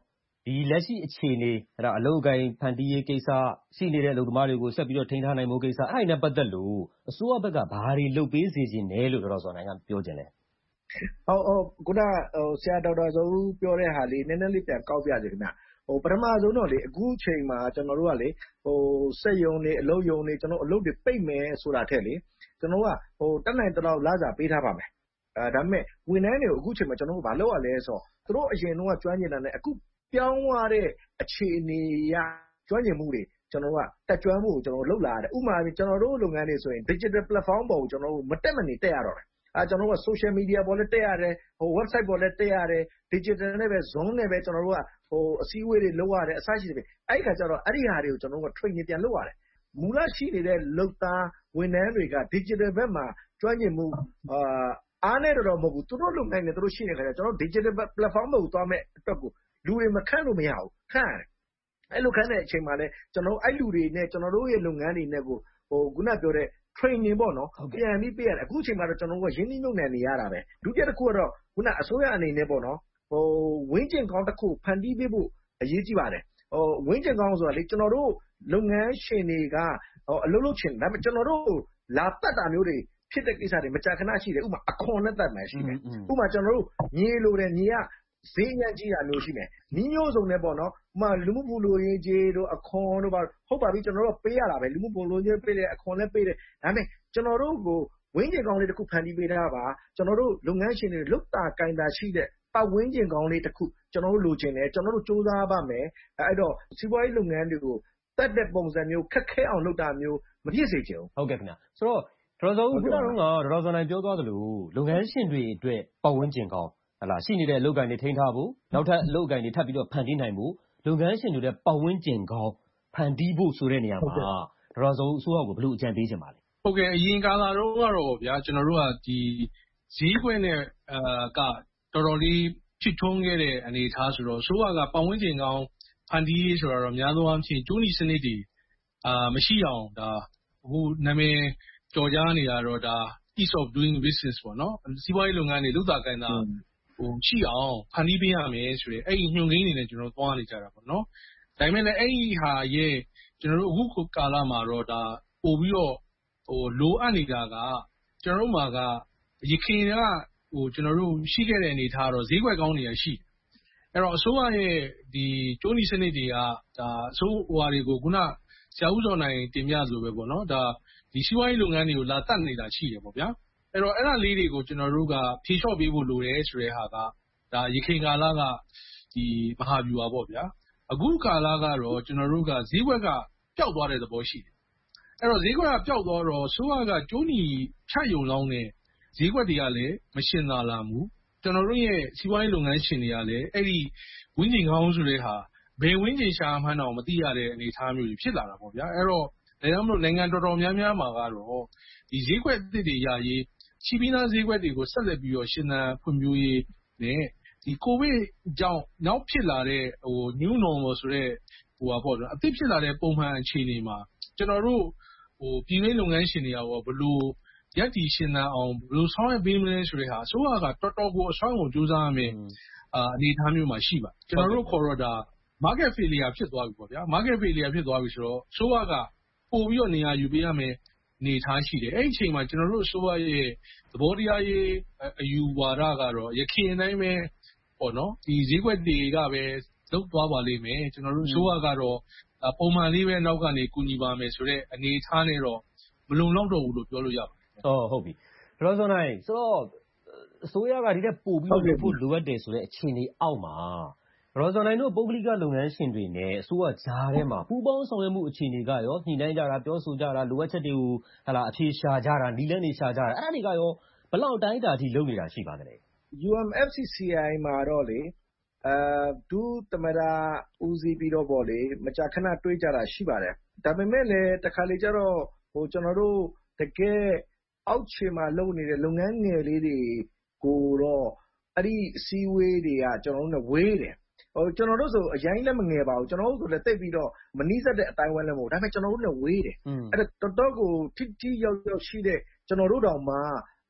ဒီလက်ရှိအခြေအနေအလုပ်အကိုင်ဖန်တီးရေးကိစ္စရှိနေတဲ့အလုပ်သမားတွေကိုဆက်ပြီးတော့ထိန်းထားနိုင်ဖို့ကိစ္စအဲ့ဒါနဲ့ပတ်သက်လို့အစိုးရဘက်ကဘာတွေလုပ်ပေးစေချင်တယ်လို့ဒေါက်တာဇော်နိုင်ကပြောချင်တယ်ဟုတ်ဟုတ်ခုနဆရာဒေါက်တာဇော်ဦးပြောတဲ့ဟာလေးနည်းနည်းလေးပြန်ကောက်ပြစေခင်ဗျဟိုပထမဆုံးတော့လေအခုချိန်မှာကျွန်တော်တို့ကလေဟိုစက်ယုံတွေအလုပ်ယုံတွေကျွန်တော်အလုပ်တွေပိတ်မယ်ဆိုတာထက်လေကျွန်တော်ကဟိုတက်နိုင်တော့လစာပေးထားပါမယ်အဲဒါပေမဲ့ဝန်ထမ်းတွေကိုအခုချိန်မှာကျွန်တော်တို့ဘာလုပ်ရလဲဆိုတော့သူတို့အရင်တော့ကျွမ်းကျင်တာနဲ့အခုပြောင်းသွားတဲ့အခြေအနေရကျွမ်းကျင်မှုတွေကျွန်တော်ကတက်ကြွမှုကိုကျွန်တော်လှုပ်လာရတယ်ဥပမာကျွန်တော်တို့လုပ်ငန်းတွေဆိုရင် digital platform ပေါ်ကိုကျွန်တော်တို့မတက်မနေတက်ရတော့တယ်အဲကျွန်တော်တို့က social media ပေါ်လည်းတက်ရတယ်ဟို website ပေါ်လည်းတက်ရတယ် digital နဲ့ပဲ zone နဲ့ပဲကျွန်တော်တို့ကဟိုအစည်းအဝေးတွေလုပ်ရတယ်အစရှိတယ်အဲ့ဒီခါကျတော့အဲ့ဒီဟာတွေကိုကျွန်တော်တို့က training ပြန်လုပ်ရတယ်မူလရှိနေတဲ့လုပ်သားဝန်ထမ်းတွေက digital ဘက်မှာကျွမ်းကျင်မှုအာအားနဲ့တော့မဟုတ်ဘူးသူတို့လုပ်နိုင်တယ်သူတို့ရှိနေခါကျကျွန်တော် digital platform ပေါ်ကိုသွားမဲ့အတွက်ကိုလူတွေမခန့်လို့မရဘူးခန့်ရတယ်အဲ့လိုခန့်တဲ့အချိန်မှာလဲကျွန်တော်အဲ့လူတွေနဲ့ကျွန်တော်တို့ရဲ့လုပ်ငန်းတွေနဲ့ကိုဟိုခုနပြောတဲ့ training ပေါ့နော်ပြန်ပြီးပေးရတယ်အခုချိန်မှာတော့ကျွန်တော်တို့ကရင်းနှီးမြှုပ်နှံနေရတာပဲဒုတိယတစ်ခုကတော့ခုနအစိုးရအနေနဲ့ပေါ့နော်ဟိုဝင်းကျင်ကောင်းတစ်ခုဖန်တီးပေးဖို့အရေးကြီးပါတယ်ဟိုဝင်းကျင်ကောင်းဆိုတာလေကျွန်တော်တို့လုပ်ငန်းရှင်တွေကဟိုအလုပ်လုပ်ချင်ဒါပေမဲ့ကျွန်တော်တို့လာပတ်တာမျိုးတွေဖြစ်တဲ့ကိစ္စတွေမကြာခဏရှိတယ်ဥပမာအခွန်နဲ့တက်မှရှိတယ်ဥပမာကျွန်တော်တို့မြေလိုတယ်မြေကဈေးညံ့ကြီးတာမျိုးရှိတယ်နီးမျိုးစုံနဲ့ပေါ့နော်ဥပမာလူမှုဖူလိုရေးကြီးတို့အခွန်တို့ပါဟုတ်ပါပြီကျွန်တော်တို့ပေးရတာပဲလူမှုဖူလိုရေးပေးတယ်အခွန်လည်းပေးတယ်ဒါပေမဲ့ကျွန်တော်တို့ကိုဝင်းကျင်ကောင်းလေးတစ်ခုဖန်တီးပေးတာပါကျွန်တော်တို့လုပ်ငန်းရှင်တွေလုတ်တာကင်တာရှိတဲ့ပတ်ဝန်းကျင်ကောင်းလေးတစ်ခုကျွန်တော်တို့လိုချင်တယ်ကျွန်တော်တို့စူးစမ်းပါမယ်အဲ့တော့စီးပွားရေးလုပ်ငန်းတွေကိုတက်တဲ့ပုံစံမျိုးခက်ခဲအောင်လုပ်တာမျိုးမဖြစ်စေချင်ဘူးဟုတ်ကဲ့ခင်ဗျာဆိုတော့ဒေါက်တာဇော်ဦးခုနကတော့ဒေါက်တာဇော်နိုင်ပြောသွားသလိုလုပ်ငန်းရှင်တွေအတွက်ပတ်ဝန်းကျင်ကောင်းဟလာရှိနေတဲ့အလုပ်ကိုင်တွေထိန်းထားဖို့နောက်ထပ်အလုပ်ကိုင်တွေထပ်ပြီးတော့ဖန်တီးနိုင်ဖို့လုပ်ငန်းရှင်တွေရဲ့ပတ်ဝန်းကျင်ကောင်းဖန်တီးဖို့ဆိုတဲ့နေရာမှာဒေါက်တာဇော်ဦးအစိုးရကိုဘယ်လိုအကြံပေးချင်ပါလဲဟုတ်ကဲ့အရင်ကာလတော့ကတော့ဗျာကျွန်တော်တို့ကဒီဈေးကွက်နဲ့အာကတော်တော်လေးဖြစ်ထွန်းခဲ့တဲ့အနေအထားဆိုတော့အစိုးရကပတ်ဝန်းကျင်ကောင်းဖန်တီးရေးဆိုတော့များသောအားဖြင့်ကျိုးနီစနစ်တွေအာမရှိအောင်ဒါအခုနာမည်ကြော်ကြားနေတာတော့ဒါ ease of doing business ပေါ့နော်စီးပွားရေးလုပ်ငန်းတွေလုပ်တာကိုင်တာဟိုရှိအောင်ဖန်တီးပေးရမယ်ဆိုရင်အဲ့ဒီညွှန်ကိန်းတွေနဲ့ကျွန်တော်သွားနေကြတာပေါ့နော်ဒါပေမဲ့လည်းအဲ့ဒီဟာရဲ့ကျွန်တော်တို့အခုကာလမှာတော့ဒါပို့ပြီးတော့ဟိုလိုအပ်နေတာကကျွန်တော်တို့မှာကရခင်ကဟိုကျွန်တော်တို့ရှိခဲ့တဲ့အနေထားတော့ဈေးကွက်ကောင်းနေရရှိအဲ့တော့အစိုးရရဲ့ဒီကျိုးနီစနစ်တွေကဒါအစိုးရတွေကိုခုနဆရာဦးစောနိုင်တင်ပြလို့ပဲပေါ့နော်ဒါဒီစီးပွားရေးလုပ်ငန်းတွေကိုလာတတ်နေတာရှိတယ်ပေါ့ဗျာအဲ့တော့အဲ့ဒါလေးတွေကိုကျွန်တော်တို့ကဖြေလျှော့ပေးဖို့လိုတယ်ဆိုတဲ့ဟာကဒါရခိုင်ကာလကဒီမဟာဗျူဟာပေါ့ဗျာအခုကာလကတော့ကျွန်တော်တို့ကဈေးကွက်ကပျောက်သွားတဲ့သဘောရှိတယ်အဲ့တော့ဈေးကွက်ကပျောက်သွားတော့ဆိုးရကကျိုးနီဖြတ်ယုံလောင်းနဲ့ဈေးကွက်တွေကလည်းမရှင်သာလာဘူးကျွန်တော်တို့ရဲ့စီးပွားရေးလုပ်ငန်းရှင်တွေကလည်းအဲ့ဒီဝင်းကျင်ကောင်းဆိုတဲ့ဟာဘယ်ဝင်းကျင်ရှာမှန်းတော့မသိရတဲ့အနေအထားမျိုးဖြစ်လာတာပေါ့ဗျာအဲ့တော့ဒါကြောင့်မလို့နိုင်ငံတော်တော်များများမှာကတော့ဒီဈေးကွက်အသစ်တွေရရေးချီးပီးသားဈေးကွက်တွေကိုဆက်လက်ပြီးတော့ရှင်သန်ဖွံ့ဖြိုးရေးနဲ့ဒီကိုဗစ်ကြောင့်နောက်ဖြစ်လာတဲ့ဟို new normal ဆိုတဲ့ဟိုပါပေါ့နော်အသစ်ဖြစ်လာတဲ့ပုံမှန်အခြေအနေမှာကျွန်တော်တို့ဟိုပြည်တွင်းလုပ်ငန်းရှင်တွေရောဘယ်လိုရက်တီရှင်သန်အောင်ဘယ်လိုဆောင်ရွက်ပေးမလဲဆိုတဲ့ဟာအစိုးရကတော်တော်ကိုအဆောင်ကိုစူးစမ်းရမယ်အာအနေအထားမျိုးမှာရှိပါကျွန်တော်တို့ခေါ်တော့ဒါ market failure ဖြစ်သွားပြီပေါ့ဗျာ market failure ဖြစ်သွားပြီဆိုတော့အစိုးရကပို့ပြီးတော့နေရာယူပေးရမယ်နေထားရှိတယ်အဲ့ဒီအချိန်မှာကျွန်တော်တို့အစိုးရရဲ့သဘောတရားရေးအယူဝါဒကတော့ရခိုင်အတိုင်းပဲပေါ့နော်ဒီဈေးကွက်တွေကပဲလုတ်သွားပါလိမ့်မယ်ကျွန်တော်တို့အစိုးရကတော့ပုံမှန်လေးပဲနောက်ကနေကူညီပါမယ်ဆိုတဲ့အနေအထားနဲ့တော့မလုံလောက်တော့ဘူးလို့ပြောလို့ရပါတယ်။အော်ဟုတ်ပြီ။ဒေါက်တာဇော်နိုင်ဆိုတော့အစိုးရကဒီတက်ပို့ပြီးတော့ဖို့လိုအပ်တယ်ဆိုတဲ့အခြေအနေအောက်မှာဒေါက်တာဇော်နိုင်တို့ပုဂ္ဂလိကလုပ်ငန်းရှင်တွေနဲ့အစိုးရကြားထဲမှာပူးပေါင်းဆောင်ရွက်မှုအခြေအနေကရောညှိနှိုင်းကြတာပြောဆိုကြတာလိုအပ်ချက်တွေကိုဟလာအဖြေရှာကြတာနီးလန်းနေရှာကြတာအဲ့ဒါတွေကရောဘယ်လောက်တိုင်းတာအထိလုပ်နေတာရှိပါသလဲ U M F C C I မှာတော့လေအဲဒုသမရဦးစီးပြီးတော့ပေါ့လေမကြာခဏတွေးကြတာရှိပါတယ်ဒါပေမဲ့လည်းတခါလေကျတော့ဟိုကျွန်တော်တို့တကယ်အောက်ခြေမှာလုပ်နေတဲ့လုပ်ငန်းငယ်လေးတွေကိုတော့အဲ့ဒီအစည်းအဝေးတွေကကျွန်တော်တို့နဲ့ဝေးတယ်ဟိုကျွန်တော်တို့ဆိုအရင်လည်းမငယ်ပါဘူးကျွန်တော်တို့ဆိုလည်းတိတ်ပြီးတော့မနီးစက်တဲ့အတိုင်းဝိုင်းလည်းမဟုတ်ဒါပေမဲ့ကျွန်တော်တို့လည်းဝေးတယ်အဲ့ဒါတော်တော်ကိုထိထိရောက်ရောက်ရှိတဲ့ကျွန်တော်တို့တောင်မှเนาะ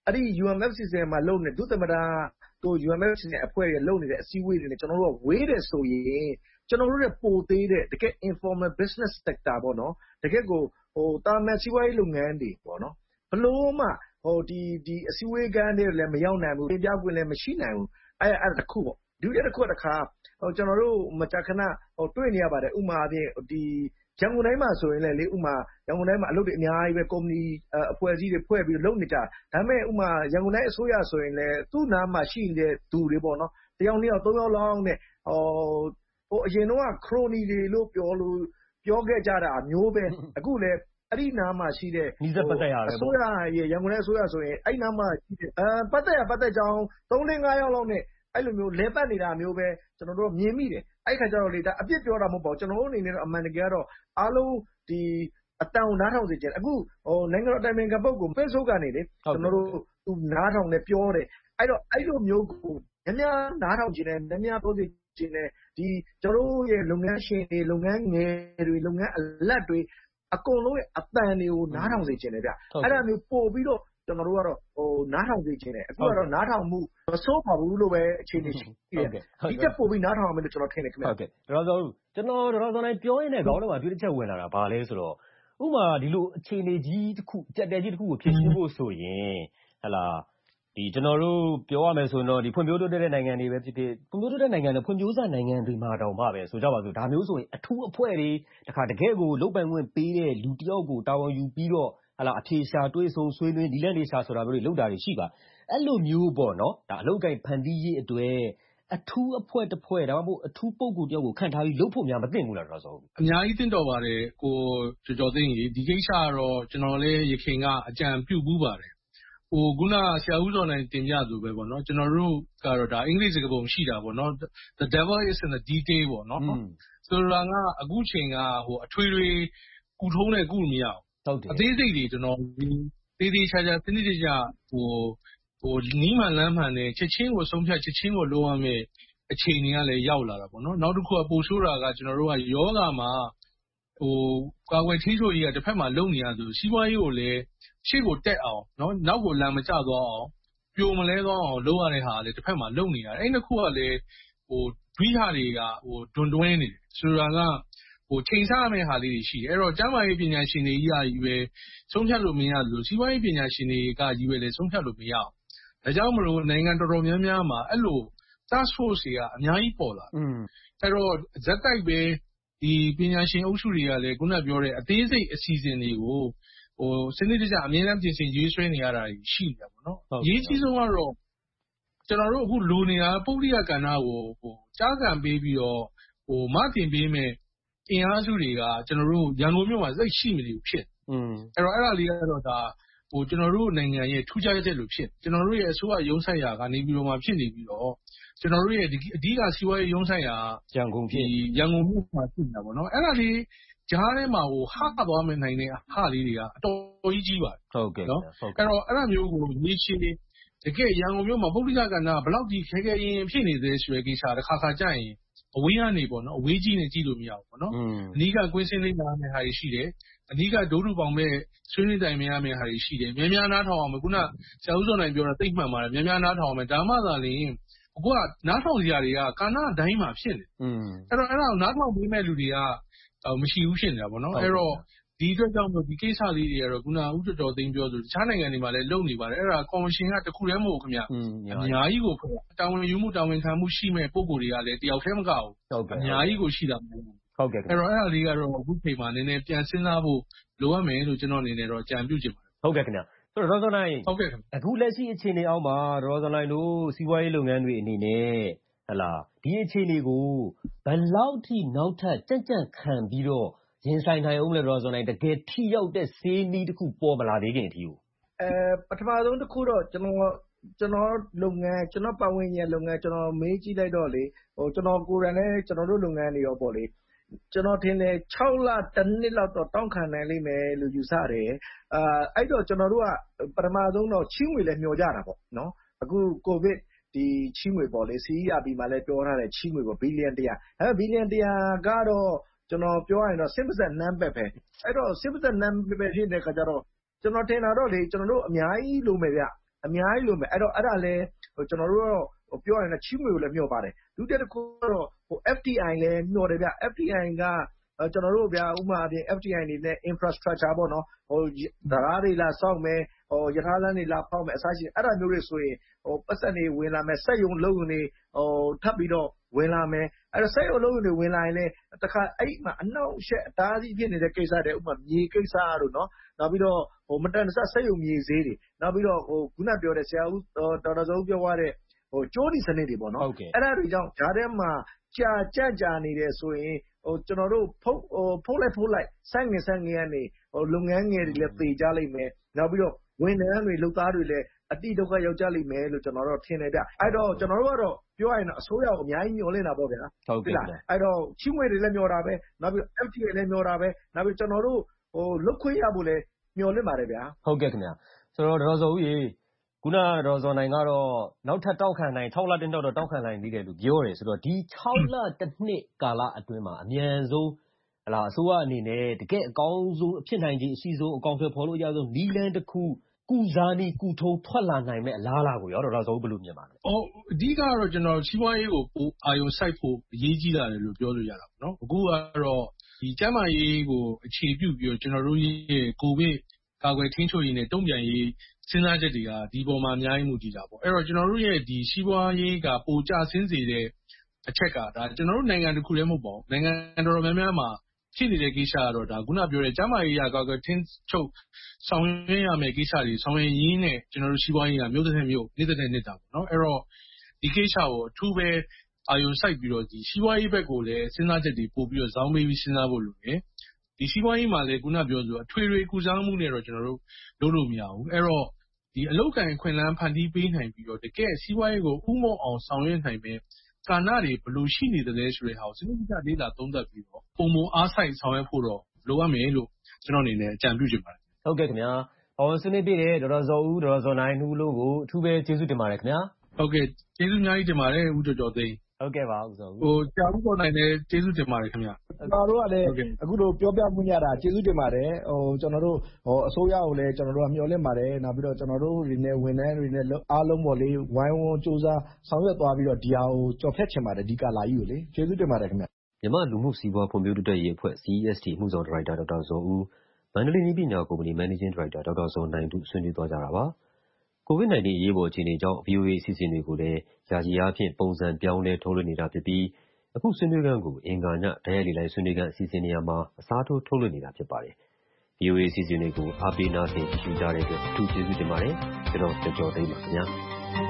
အဲ့ဒီ ယူအမ်အက်ဖ် စီစဉ်မှာလုပ်နေဒုသမ္မတတို့ ယူအမ်အက်ဖ် စီစဉ်အဖွဲ့တွေလုပ်နေတဲ့အစည်းအဝေးတွေနဲ့ကျွန်တော်တို့ကဝေးတယ်ဆိုရင်ကျွန်တော်တို့ရဲ့ပိုသေးတဲ့တကယ် informal business sector ပေါ့နော်တကယ်ကိုဟိုတာမန်စီးပွားရေးလုပ်ငန်းတွေပေါ့နော်ဘလို့မှဟိုဒီဒီအစည်းအဝေးကန်းတွေလည်းမရောက်နိုင်ဘူးတင်ပြခွင့်လည်းမရှိနိုင်ဘူးအဲ့အဲ့တခုပေါ့ဒုတိယတစ်ခုတစ်ခါဟိုကျွန်တော်တို့မကြာခဏဟိုတွေ့နေရပါတယ်ဥမာအပြင်ဒီရန်ကုန်တိုင်းမှာဆိုရင်လည်းလေဥမာရန်ကုန်တိုင်းမှာအလုပ်တွေအများကြီးပဲကုမ္ပဏီအဖွဲ့အစည်းတွေဖွဲ့ပြီးလုပ်နေကြဒါပေမဲ့ဥမာရန်ကုန်တိုင်းအစိုးရဆိုရင်လည်းသူ့နားမှာရှိနေတဲ့သူတွေပေါ့နော်တယောက်နှစ်ယောက်သုံးယောက်လောက်နဲ့ဟိုဟိုအရင်တော့ခရိုနီတွေလို့ပြောလို့ပြောခဲ့ကြတာမျိုးပဲအခုလည်းအဲ့ဒီနားမှာရှိတဲ့နီးစပ်ပတ်သက်ရတယ်ပေါ့အစိုးရရဲ့ရန်ကုန်တိုင်းအစိုးရဆိုရင်အဲ့နားမှာရှိတဲ့အဲပတ်သက်ရပတ်သက်ကြောင်းသုံးလေးငါးယောက်လောက်နဲ့အဲ့လိုမျိုးလဲပတ်နေတာမျိုးပဲကျွန်တော်တို့မြင်မိတယ်အဲ့ခါကျတော့လေဒါအပြစ်ပြောတာမဟုတ်ပါဘူးကျွန်တော်တို့အနေနဲ့တော့အမှန်တကယ်တော့အားလုံးဒီအတန်နားထောင်စေချင်အခုဟိုနိုင်ငံတော်တိုင်ပင်ခံပုဂ္ဂိုလ် Facebook ကနေလေကျွန်တော်တို့သူနားထောင်နေပြောတယ်အဲ့တော့အဲ့လိုမျိုးကိုများများနားထောင်ခြင်းနဲ့များများပြောစေခြင်းနဲ့ဒီကျွန်တော်တို့ရဲ့လုပ်ငန်းရှင်တွေလုပ်ငန်းငယ်တွေလုပ်ငန်းအလတ်တွေအကုန်လုံးရဲ့အတန်တွေကိုနားထောင်စေခြင်းနဲ့ဗျအဲ့ဒါမျိုးပို့ပြီးတော့ကျွန်တော်တို့ကတော့ဟိုနားထောင်စေခြင်းနဲ့အခုကတော့နားထောင်မှုမစိုးပါဘူးလို့ပဲအခြေအနေရှိတယ်ဒီတက်ပို့ပြီးနားထောင်အောင်လို့ကျွန်တော်ထင်တယ်ခင်ဗျဟုတ်ကဲ့ဒေါက်တာဇော်ကျွန်တော်ဒေါက်တာဇော်နိုင်ပြောရင်းနဲ့ခေါင်းထဲမှာတွေ့တစ်ချက်ဝင်လာတာဘာလဲဆိုတော့ဥမာဒီလိုအခြေအနေကြီးတစ်ခုကြက်တဲကြီးတစ်ခုကိုဖြည့်ရှင်းဖို့ဆိုရင်ဟလာဒီကျွန်တော်တို့ပြောရမယ်ဆိုရင်တော့ဒီဖွံ့ဖြိုးတိုးတက်တဲ့နိုင်ငံတွေပဲဖြစ်ဖြစ်ဖွံ့ဖြိုးတိုးတက်နိုင်ငံတွေဖွံ့ဖြိုးစနိုင်ငံတွေမှာတောင်မှပဲဆိုကြပါစို့ဒါမျိုးဆိုရင်အထူးအဖွဲ့တွေတခါတကယ်ကိုလုတ်ပိုင်ခွင့်ပေးတဲ့လူတယောက်ကိုတာဝန်ယူပြီးတော့ဟလာအဖြေရှာတွေးဆုံဆွေးနွေးဒီလက်လေးရှာဆိုတာမျိုးတွေလုပ်တာတွေရှိပါအဲ့လိုမျိုးပေါ့နော်ဒါအလုတ်ကိုင်ဖန်တီးရေးအတွက်အထူးအဖွဲ့တစ်ဖွဲ့ဒါမှမဟုတ်အထူးပုဂ္ဂိုလ်တယောက်ကိုခန့်ထားပြီးလုပ်ဖို့များမသိဘူးလားတော်တော်ဆိုအများကြီးသင့်တော်ပါတယ်ကိုကျော်ကျော်သိန်းကြီးဒီကိစ္စကတော့ကျွန်တော်လည်းရခင်ကအကြံပြုမှုပါတယ်ဟိုခုနဆရာဦးဇော်နိုင်တင်ပြသူပဲပေါ့နော်ကျွန်တော်တို့ကတော့ဒါအင်္ဂလိပ်စကားပုံရှိတာပေါ့နော် the devil is in the detail ပေါ့နော်ဆိုတော့ကအခုချိန်ကဟိုအထွေထွေကုထုံးနဲ့ကုမရအောင်အသေးစိတ်တွေကျွန်တော်သေးသေးချာချာစနစ်တကျဟိုဟိုနီးမှန်လမ်းမှန်နဲ့ချက်ချင်းကိုဆုံးဖြတ်ချက်ချင်းကိုလုံးဝမဲ့အခြေအနေကလည်းရောက်လာတာပေါ့နော်နောက်တစ်ခုကပိုဆိုးတာကကျွန်တော်တို့ကယောဂမှာဟိုကာကွယ်ထိန်းချုပ်ရေးကတစ်ဖက်မှာလုံနေရဆိုစီးပွားရေးကိုလည်းရှေ့ကိုတက်အောင်နော်နောက်ကိုလမ်းမကျသွားအောင်ပြိုမလဲသွားအောင်လုပ်ရတဲ့ဟာလည်းတစ်ဖက်မှာလုံနေရတယ်အဲ့နှစ်ခုကလည်းဟိုဒွိဟာတွေကဟိုတွန်တွင်းနေတယ်ဆိုတာကဟိုချိန်ဆမယ့်ဟာလေးတွေရှိတယ်အဲ့တော့ကျန်းမာရေးပညာရှင်တွေကြီးအကြီးပဲဆုံးဖြတ်လို့မရဘူးစီးပွားရေးပညာရှင်တွေကကြီးပဲလည်းဆုံးဖြတ်လို့မရအောင်ဒါကြောင့်မလို့နိုင်ငံတော်တော်များများမှာအဲ့လို task force တွေကအများကြီးပေါ်လာတယ်အဲ့တော့ဇက်တိုက်ပဲဒီပညာရှင်အုပ်စုတွေကလည်းခုနပြောတဲ့အသေးစိတ်အစီအစဉ်တွေကိုဟိုစနစ်တကျအမြဲတမ်းပြင်ဆင်ရေးဆွဲနေရတာရှိနေတာပေါ့နော်အရေးကြီးဆုံးကတော့ကျွန်တော်တို့အခုလိုနေတာပုဂ္ဂလိကကဏ္ဍကိုဟိုကြားခံပေးပြီးတော့ဟိုမတင်ပေးမဲ့အင်အားစုတွေကကျွန်တော်တို့ရန်ကုန်မြို့မှာစိတ်ရှိမနေဘူးဖြစ်အဲ့တော့အဲ့ဒါလေးကတော့ဒါဟိုကျွန်တော်တို့နိုင်ငံရဲ့ထူးခြားချက်လို့ဖြစ်ကျွန်တော်တို့ရဲ့အစိုးရရုံးဆိုင်ရာကနေပြီးတော့မှဖြစ်နေပြီးတော့ကျွန်တော်တို့ရဲ့အဓိကစီးပွားရေးရုံးဆိုင်ရာရန်ကုန်ဖြစ်ရန်ကုန်မြို့မှာဖြစ်နေတာပေါ့နော်အဲ့ဒါလေးကြားထဲမှာဟိုဟာသွားမယ်နိုင်တဲ့ဟာလေးတွေကအတော်ကြီးကြီးပါတယ်ဟုတ်ကဲ့နော်အဲ့တော့အဲ့ဒါမျိုးကိုနေချင်းတကယ်ရန်ကုန်မြို့မှာပုဂ္ဂလိကကဏ္ဍကဘလောက်ကြီးခဲခဲရင်ဖြစ်နေသေးဆိုတဲ့ကိစ္စတစ်ခါခါကြရင်အဝေးကနေပေါ့နော်အဝေးကြီးနေကြည့်လို့မရဘူးပေါ့နော်အနည်းကကွင်းစင်းလေးနားမယ်ဟာတွေရှိတယ်အနည်းကဒိုးတူပေါင်မဲ့ဆွေးနွေးတိုင်မရမယ်ဟာတွေရှိတယ်များများနားထောင်အောင်မယ်ခုနဆရာဦးစောနိုင်ပြောတာသိမှန်ပါတယ်များများနားထောင်အောင်မယ်ဒါမှသာလျှင်အခုကနားထောင်စရာတွေကကာဏတိုင်းမှာဖြစ်နေအဲ့တော့အဲ့ဒါကိုနားထောင်ပေးမဲ့လူတွေကမရှိဘူးဖြစ်နေတာပေါ့နော်အဲ့တော့ဒီအတွက်ကြောင့်မို့ဒီကိစ္စလေးတွေကတော့ခုနဦးကျော်ကျော်သိန်းပြောဆိုတခြားနိုင်ငံတွေမှာလည်းလုပ်နေပါတယ်အဲ့ဒါကော်မရှင်ကတခုတည်းမဟုတ်ခင်ဗျအများကြီးကိုတာဝန်ယူမှုတာဝန်ခံမှုရှိမဲ့ပုံကိုယ်တွေကလည်းတယောက်တည်းမကဘူးအများကြီးကိုရှိတာပေါ့ဟုတ်ကဲ့အဲ့တော့အဲ့ဒါလေးကတော့အခုချိန်မှာနည်းနည်းပြန်စဉ်းစားဖို့လိုအပ်မယ်လို့ကျွန်တော်အနေနဲ့တော့အကြံပြုချင်ပါတယ်ဟုတ်ကဲ့ခင်ဗျဆိုတော့ဒေါက်တာနိုင်ဟုတ်ကဲ့အခုလက်ရှိအခြေအနေအောက်မှာဒေါက်တာနိုင်တို့စီးပွားရေးလုပ်ငန်းတွေအနေနဲ့ဟလာဒီအခြေအနေကိုဘယ်လောက်ထိနောက်ထပ်ကြံ့ကြံ့ခံပြီးတော့ရင်ဆိုင်နိုင်အောင်လဲဒေါက်တာနိုင်တကယ်ထိရောက်တဲ့ဆေးနည်းတစ်ခုပေါ်မလာသေးခင်အထိကိုအဲပထမဆုံးတစ်ခုတော့ကျွန်တော်ကျွန်တော်လုပ်ငန်းကျွန်တော်ပတ်ဝန်းကျင်လုပ်ငန်းကျွန်တော်မေးကြည့်လိုက်တော့လေဟိုကျွန်တော်ကိုယ်တိုင်လည်းကျွန်တော်တို့လုပ်ငန်းတွေရောပေါ့လေကျွန်တော်ထင်တယ်၆လတစ်နှစ်လောက်တော့တောင်းခံနိုင်လိမ့်မယ်လို့ယူဆတယ်အာအဲ့တော့ကျွန်တော်တို့ကပထမဆုံးတော့ချီးငွေလည်းမျှော်ကြတာပေါ့နော်အခုကိုဗစ်ဒီချီးငွေပေါ့လေ စီ အီ အာർ ဘီ မှာလည်းပြောထားတယ်ချီးငွေပေါ့ဘီလီယံတရာအဲဘီလီယံတရာကတော့ကျွန်တော်ပြောရရင်တော့စစ်ပစက်နမ်းပက်ပဲအဲ့တော့စစ်ပစက်နမ်းပက်ဖြစ်တဲ့ခါကျတော့ကျွန်တော်ထင်တာတော့လေကျွန်တော်တို့အများကြီးလိုမယ်ဗျအများကြီးလိုမယ်အဲ့တော့အဲ့ဒါလည်းကျွန်တော်တို့တော့ပြောရရင်ချီးငွေကိုလည်းမျှော်ပါတယ်ဒုတိယတစ်ခုကတော့ဟို F T I လည်းမျှော်တယ်ဗျ F T I ကကျွန်တော်တို့ဗျာဥပမာအပြင် F T I နေနဲ့ infrastructure ပေါ့နော်ဟိုဓာတ်တွေလာစောက်မယ်ဟိုရထားလမ်းတွေလာဖောက်မယ်အစားရှိအဲ့ဒါမျိုးတွေဆိုရင်ဟိုပတ်သက်နေဝင်လာမယ်စက်ယုံလုံးုံတွေဟိုထပ်ပြီးတော့ဝင်လာမယ်အဲ့တော့စက်ယုံလုံးုံတွေဝင်လာရင်လည်းတခါအဲ့မှာအနောက်ရှက်အသားစီးဖြစ်နေတဲ့ကိစ္စတွေဥပမာမြေကိစ္စတို့နော်နောက်ပြီးတော့ဟိုမတန်တဆစက်ယုံမြေဈေးတွေနောက်ပြီးတော့ဟိုခုနပြောတဲ့ဆရာဦးဒေါက်တာဇော်ပြောသွားတဲ့ဟိုကျိုးဒီစနစ်တွေပေါ့နော်အဲ့ဒါတွေကြောင့်ဓာတ်ထဲမှာကြာကြံ့ကြာနေတယ်ဆိုရင်ဟိုကျွန်တော်တို့ဖုတ်ဟိုဖုတ်လိုက်ဖုတ်လိုက်စိုက်ငယ်စိုက်ငယ်ကနေဟိုလုပ်ငန်းငယ်တွေလည်းပေကြလိမ့်မယ်နောက်ပြီးတော့ဝန်ထမ်းတွေလုပ်သားတွေလည်းအတိဒုက္ခရောက်ကြလိမ့်မယ်လို့ကျွန်တော်တို့ထင်တယ်ဗျအဲ့တော့ကျွန်တော်တို့ကတော့ပြောရရင်တော့အစိုးရကိုအများကြီးညှော်လင့်တာပေါ့ဗျာဟုတ်ကဲ့အဲ့တော့ချီးငွေတွေလည်းညှော်တာပဲနောက်ပြီး F T I လည်းညှော်တာပဲနောက်ပြီးကျွန်တော်တို့ဟိုလုတ်ခွင့်ရဖို့လည်းညှော်လင့်ပါတယ်ဗျာဟုတ်ကဲ့ခင်ဗျာဆိုတော့ဒေါက်တာဇော်ဦးရေခုနကဒေါက်တာဇော်နိုင်ကတော့နောက်ထပ်တောက်ခံနိုင်၆လတင်းတော့တောက်ခံနိုင်သေးတယ်လို့ပြောတယ်ဆိုတော့ဒီ၆လတစ်နှစ်ကာလအတွင်းမှာအမြန်ဆုံးဟလာအစိုးရအနေနဲ့တကယ်အကောင်းဆုံးအဖြစ်နိုင်ခြင်းအရှိဆုံးအကောင့်တွေဖော်လို့ရဆုံးနီလန်းတစ်ခုကုစားနီကုထုံးထွက်လာနိုင်မဲ့အလားအလာကိုရောဒေါက်တာဇော်ဦးဘယ်လိုမြင်ပါလဲ။အော်အဓိကကတော့ကျွန်တော်စီးပွားရေးကိုပိုအာရုံစိုက်ဖို့အရေးကြီးလာတယ်လို့ပြောလို့ရတာပေါ့နော်။အခုကတော့ဒီကျန်းမာရေးကိုအခြေပြုပြီးတော့ကျွန်တော်တို့ရဲ့ကိုဗစ်ကာကွယ်ထိန်းချုပ်ရေးနဲ့တုံ့ပြန်ရေးစဉ်းစားချက်တွေကဒီပေါ်မှာအများကြီးမူတည်တာပေါ့အဲ့တော့ကျွန်တော်တို့ရဲ့ဒီစီးပွားရေးကပိုကျဆင်းစေတဲ့အချက်ကဒါကျွန်တော်တို့နိုင်ငံတစ်ခုတည်းမဟုတ်ပါဘူးနိုင်ငံတော်တော်များများမှာရှိနေတဲ့ကိစ္စကတော့ဒါခုနပြောတဲ့ကျန်းမာရေးရာကာကွယ်ထိန်းချုပ်ဆောင်ရွက်ရမယ့်ကိစ္စတွေဆောင်ရွက်ရင်းနဲ့ကျွန်တော်တို့စီးပွားရေးကမျိုးတစ်ထက်မျိုးနေ့တစ်ထက်နေ့တာပေါ့နော်အဲ့တော့ဒီကိစ္စကိုအထူးပဲအာရုံစိုက်ပြီးတော့ဒီစီးပွားရေးဘက်ကိုလည်းစဉ်းစားချက်တွေပို့ပြီးတော့ဇောင်းပေးပြီးစဉ်းစားဖို့လိုတယ်ဒီစီးပွားရေးမှာလည်းခုနပြောဆိုအထွေထွေကုစားမှုနဲ့တော့ကျွန်တော်တို့လုပ်လို့မရဘူးအဲ့တော့ဒီအလောက်ကန်ခွင့်လန်းဖန်တီးပေးနိုင်ပြီးတော့တကယ်စီးပွားရေးကိုဥမော့အောင်ဆောင်ရွက်နိုင်မယ်ကာဏတွေဘယ်လိုရှိနေတယ်လဲဆိုတဲ့ဟာကိုစနစ်တကျလေ့လာသုံးသပ်ပြီးတော့ပုံမအားဆိုင်ဆောင်ရွက်ဖို့တော့လိုအပ်မယ်လို့ကျွန်တော်အနေနဲ့အကြံပြုချင်ပါတယ်ဟုတ်ကဲ့ခင်ဗျာဟောဆွေးနွေးပြတဲ့ဒေါက်တာဇော်ဦးဒေါက်တာဇော်နိုင်ဦးလို့ကိုအထူးပဲကျေးဇူးတင်ပါတယ်ခင်ဗျာဟုတ်ကဲ့ကျေးဇူးအများကြီးတင်ပါတယ်ဦးကျော်ကျော်သိန်းဟုတ်ကဲ့ပါဦးဇော်ဦးဟိုကြာဦးပေါ်နိုင်တယ်ကျေးဇူးတင်ပါတယ်ခင်ဗျာကျွန်တော်တို့ကလည်းအခုလိုပြောပြမှုရတာကျေးဇူးတင်ပါတယ်ဟိုကျွန်တော်တို့ဟိုအစိုးရကိုလည်းကျွန်တော်တို့ကမျှော်လင့်ပါတယ်နောက်ပြီးတော့ကျွန်တော်တို့တွေနဲ့ဝန်ထမ်းတွေနဲ့အားလုံးပေါ့လေဝိုင်းဝန်းစူးစမ်းဆောင်ရွက်သွားပြီးတော့ဒီဟာကိုကြော်ဖြတ်ချင်ပါတယ်ဒီကာလာကြီးကိုလေကျေးဇူးတင်ပါတယ်ခင်ဗျမြန်မာလူမှုစီးပွားဖွံ့ဖြိုးတိုးတက်ရေးအဖွဲ့ C E S T မှုဆောင်ဒါရိုက်တာဒေါက်တာဇော်ဦးမန္တလေးနည်းပညာကုမ္ပဏီ Managing Director ဒေါက်တာဇော်နိုင်တို့ဆွေးနွေးသွားကြတာပါကိုဗစ် -19 အရေးပေါ်အခြေအနေကြောင့် V O A အစီအစဉ်တွေကိုလည်းယာယီအားဖြင့်ပုံစံပြောင်းလဲထုတ်လွှင့်နေတာဖြစ်ပြီးအခုဆွေးနွေးခန်းကိုအင်္ဂါညတိုက်ရိုက်လေ့လာဆွေးနွေးခန်းအစီအစဉ်နေရာမှာအစားထိုးထုတ်လွှင့်နေတာဖြစ်ပါတယ်။ V O A အစီအစဉ်တွေကိုအားပေးနားဆင်ကြည့်ကြတဲ့အတွက်အထူးကျေးဇူးတင်ပါတယ်။ကျွန်တော်ကျော်ကျော်သိန်းပါခင်ဗျာ။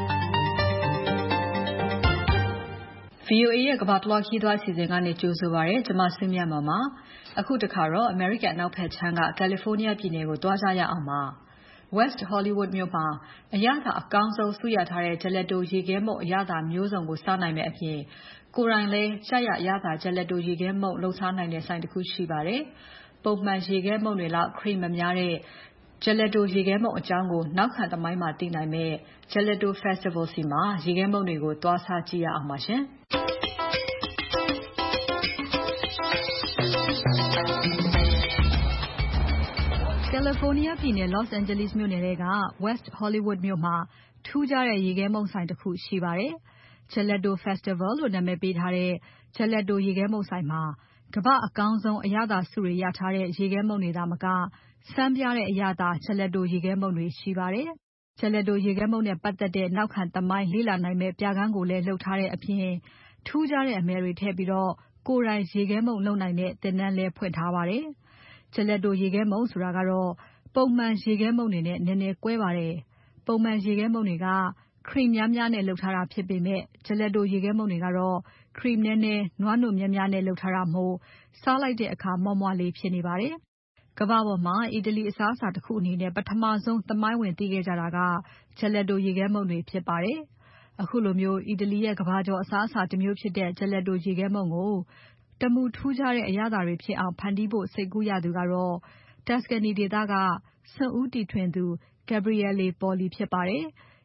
V O A ရဲ့ကမ္ဘာတလွှားခရီးသွားအစီအစဉ်ကနေကြိုဆိုပါရစေ။ကျွန်မဆွေးမြတ်မောင်ပါ။အခုတခါတော့ American အနောက်ဘက်ခြမ်းက California ပြည်နယ်ကိုသွားကြရအောင်ပါ။ West Hollywood မြို့မှာအရသာအကောင်းဆုံးဆုရထားတဲ့ Gelato ရေခဲမှုန့်အရသာမျိုးစုံကိုစားနိုင်မယ့်အပြင်ကိုယ်တိုင်လည်းကြရအရသာ Gelato ရေခဲမှုန့်လုပ်စားနိုင်တဲ့ဆိုင်တစ်ခုရှိပါတယ်။ပုံမှန်ရေခဲမှုန့်တွေလောက် cream မများတဲ့ Gelato ရေခဲမှုန့်အကြောင်းကိုနောက်ခံသမိုင်းမှာသိနိုင်မယ့် Gelato Festival ဆီမှာရေခဲမှုန့်တွေကိုသွားစားကြည့်ရအောင်ပါရှင်။ California ပြည်နယ် Los Angeles မြို့နယ်ထဲက West Hollywood မြို့မှာထူးခြားတဲ့ရေခဲမှုန့်ဆိုင်တစ်ခုရှိပါတယ်။ Gelato Festival လို့နာမည်ပေးထားတဲ့ Gelato ရေခဲမှုန့်ဆိုင်မှာကမ္ဘာ့အကောင်းဆုံးအရသာဆုတွေရထားတဲ့ရေခဲမှုန့်တွေသာမကစမ်းပြတဲ့အရသာ Gelato ရေခဲမှုန့်တွေရှိပါတယ်။ Gelato ရေခဲမှုန့်နဲ့ပတ်သက်တဲ့နောက်ခံသမိုင်းလေ့လာနိုင်မယ့်ပြခန်းကိုလည်းလုပ်ထားတဲ့အပြင်ထူးခြားတဲ့အမယ်တွေထည့်ပြီးတော့ကိုယ်တိုင်ရေခဲမှုန့်လုပ်နိုင်တဲ့သင်တန်းလည်းဖွင့်ထားပါတယ်။ Gelato ရေခဲမှုန့်ဆိုတာကတော့ပုံမှန်ရေခဲမှုန့်တွေနဲ့နည်းနည်းကွဲပါတယ်။ပုံမှန်ရေခဲမှုန့်တွေက cream များများနဲ့လုပ်ထားတာဖြစ်ပေမဲ့ Gelato ရေခဲမှုန့်တွေကတော့ cream နည်းနည်းနွားနို့များများနဲ့လုပ်ထားတာမို့စားလိုက်တဲ့အခါမွှမွှလေးဖြစ်နေပါတယ်။ကမ္ဘာပေါ်မှာအီတလီအစားအစာတစ်ခုအနေနဲ့ပထမဆုံးသမိုင်းဝင်သိခဲ့ကြတာက Gelato ရေခဲမှုန့်တွေဖြစ်ပါတယ်။အခုလိုမျိုးအီတလီရဲ့ကမ္ဘာကျော်အစားအစာတစ်မျိုးဖြစ်တဲ့ Gelato ရေခဲမှုန့်ကိုတမူထူးခြားတဲ့အရသာတွေဖြစ်အောင်ဖန်တီးဖို့စိတ်ကူးရသူကတော့ Tuscany ဒေသကစွန့်ဦးတီထွင်သူ Gabriele Polli ဖြစ်ပါတယ်။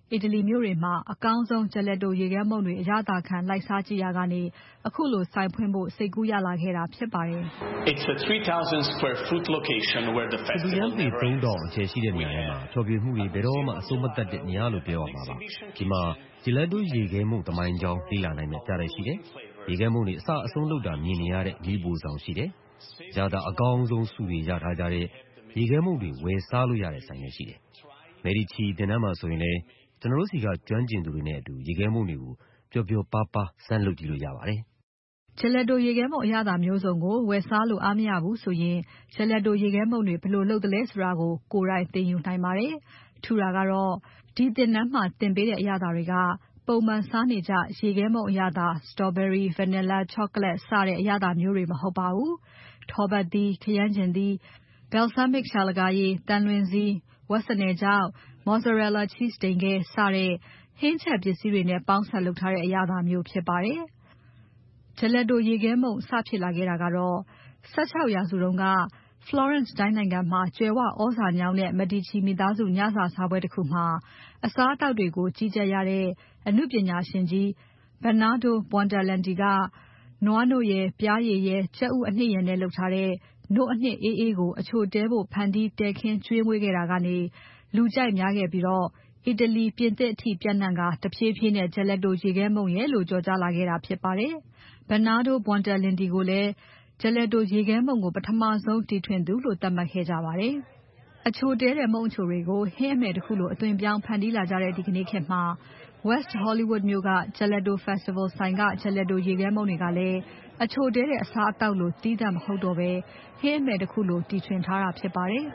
အီတလီမြို့တွေမှာအကောင်းဆုံး Gelato ရေခဲမုန့်တွေအရသာခံလိုက်စားကြည့်ရာကနေအခုလိုဆိုင်ဖွင့်ဖို့စိတ်ကူးရလာခဲ့တာဖြစ်ပါတယ်။ It's a three thousand square foot location where the festival never ends. သုံးထောင်အကျယ်ရှိတဲ့နေရာမှာဖျော်ဖြေမှုတွေဘယ်တော့မှအစိုးမတတ်တဲ့နေရာလို့ပြောရမှာပါ။ဒီမှာ Gelato ရေခဲမုန့်တမိုင်းကြောင်းလေ့လာနိုင်တဲ့ကြားရရှိတယ်။ရေခဲမုန့်တွေအစအဆုံးလုပ်တာမြင်နေရတဲ့ဒီပူဆောင်ရှိတယ်။ရတာအကောင်းဆုံးစုတွေရထားကြတဲ့ရေခဲမုန့်တွေဝယ်စားလို့ရတဲ့ဆိုင်တွေရှိတယ်။ Medici တင်နန်းမှာဆိုရင်လည်းကျွန်တော်တို့စီကကျွမ်းကျင်သူတွေနဲ့အတူရေခဲမုန့်တွေကိုပျော်ပျော်ပါးပါးစမ်းလုပ်ကြည့်လို့ရပါတယ်။ Gelato ရေခဲမုန့်အရသာမျိုးစုံကိုဝယ်စားလို့အားမရဘူးဆိုရင် Gelato ရေခဲမုန့်တွေဘယ်လိုလုပ်သလဲဆိုတာကိုကိုယ်တိုင်သင်ယူနိုင်ပါတယ်။ထူတာကတော့ဒီသင်တန်းမှာသင်ပေးတဲ့အရသာတွေကပုံမှန်စားနေကြရေခဲမုန့်အရသာ Strawberry, Vanilla, Chocolate စတဲ့အရသာမျိုးတွေမဟုတ်ပါဘူး။ထောပတ်သီး၊ ခရမ်းချဉ်သီး၊ Balsamic ဆာလကာရည်၊ သံလွင်ဇီး၊ ဝက်စနယ်ခြောက်၊ Mozzarella cheese တိမ်ခဲစတဲ့ဟင်းချက်ပစ္စည်းတွေနဲ့ပေါင်းစပ်လုပ်ထားတဲ့အရသာမျိုးဖြစ်ပါတယ်။ Gelato ရေခဲမုန့်စဖြစ်လာခဲ့တာကတော့ ၁၆ ရာစုတုန်းက Florence တိုင်းနိုင်ငံမှာကြွယ်ဝသြဇာညောင်းတဲ့ Medici မိသားစုညစာစားပွဲတခုမှာအစားအသောက်တွေကိုကြီးကြပ်ရတဲ့အနုပညာရှင်ကြီး Bernardo Buontalenti ကနွားနို့ရယ်၊ ပျားရည်ရယ်၊ ကြက်ဥအနှစ်ရယ်နဲ့လုပ်ထားတဲ့နို့အနှစ်အေးအေးကိုအချိုတဲဖို့ဖန်တီးတည်ခင်းကျွေးမွေးခဲ့တာကနေလူကြိုက်များခဲ့ပြီးအီတလီ၊ပြင်သစ်အထိပျံ့နှံ့ကာတဖြည်းဖြည်းနဲ့ Gelato ရေခဲမုန့်ရယ်လို့ကျော်ကြားလာခဲ့တာဖြစ်ပါတယ်။ Bernardo Buontalenti ကိုလည်း Gelato ရေခဲမုန့်ကိုပထမဆုံးတီထွင်သူလို့သတ်မှတ်ခဲ့ကြပါတယ်။အချိုတဲတဲ့မုန့်အချိုတွေကိုဟင်းအမယ်တခုလိုအသွင်ပြောင်းဖန်တီးလာကြတဲ့ဒီကနေ့ခေတ်မှာ West Hollywood မြို့က Gelato Festival ဆိုင်က Gelato ရေခဲမုန့်တွေကလည်းအချိုတဲတဲ့အစားအသောက်လိုသီးသန့်မဟုတ်တော့ဘဲဟင်းအမယ်တခုလိုတီထွင်ထားတာဖြစ်ပါတယ်။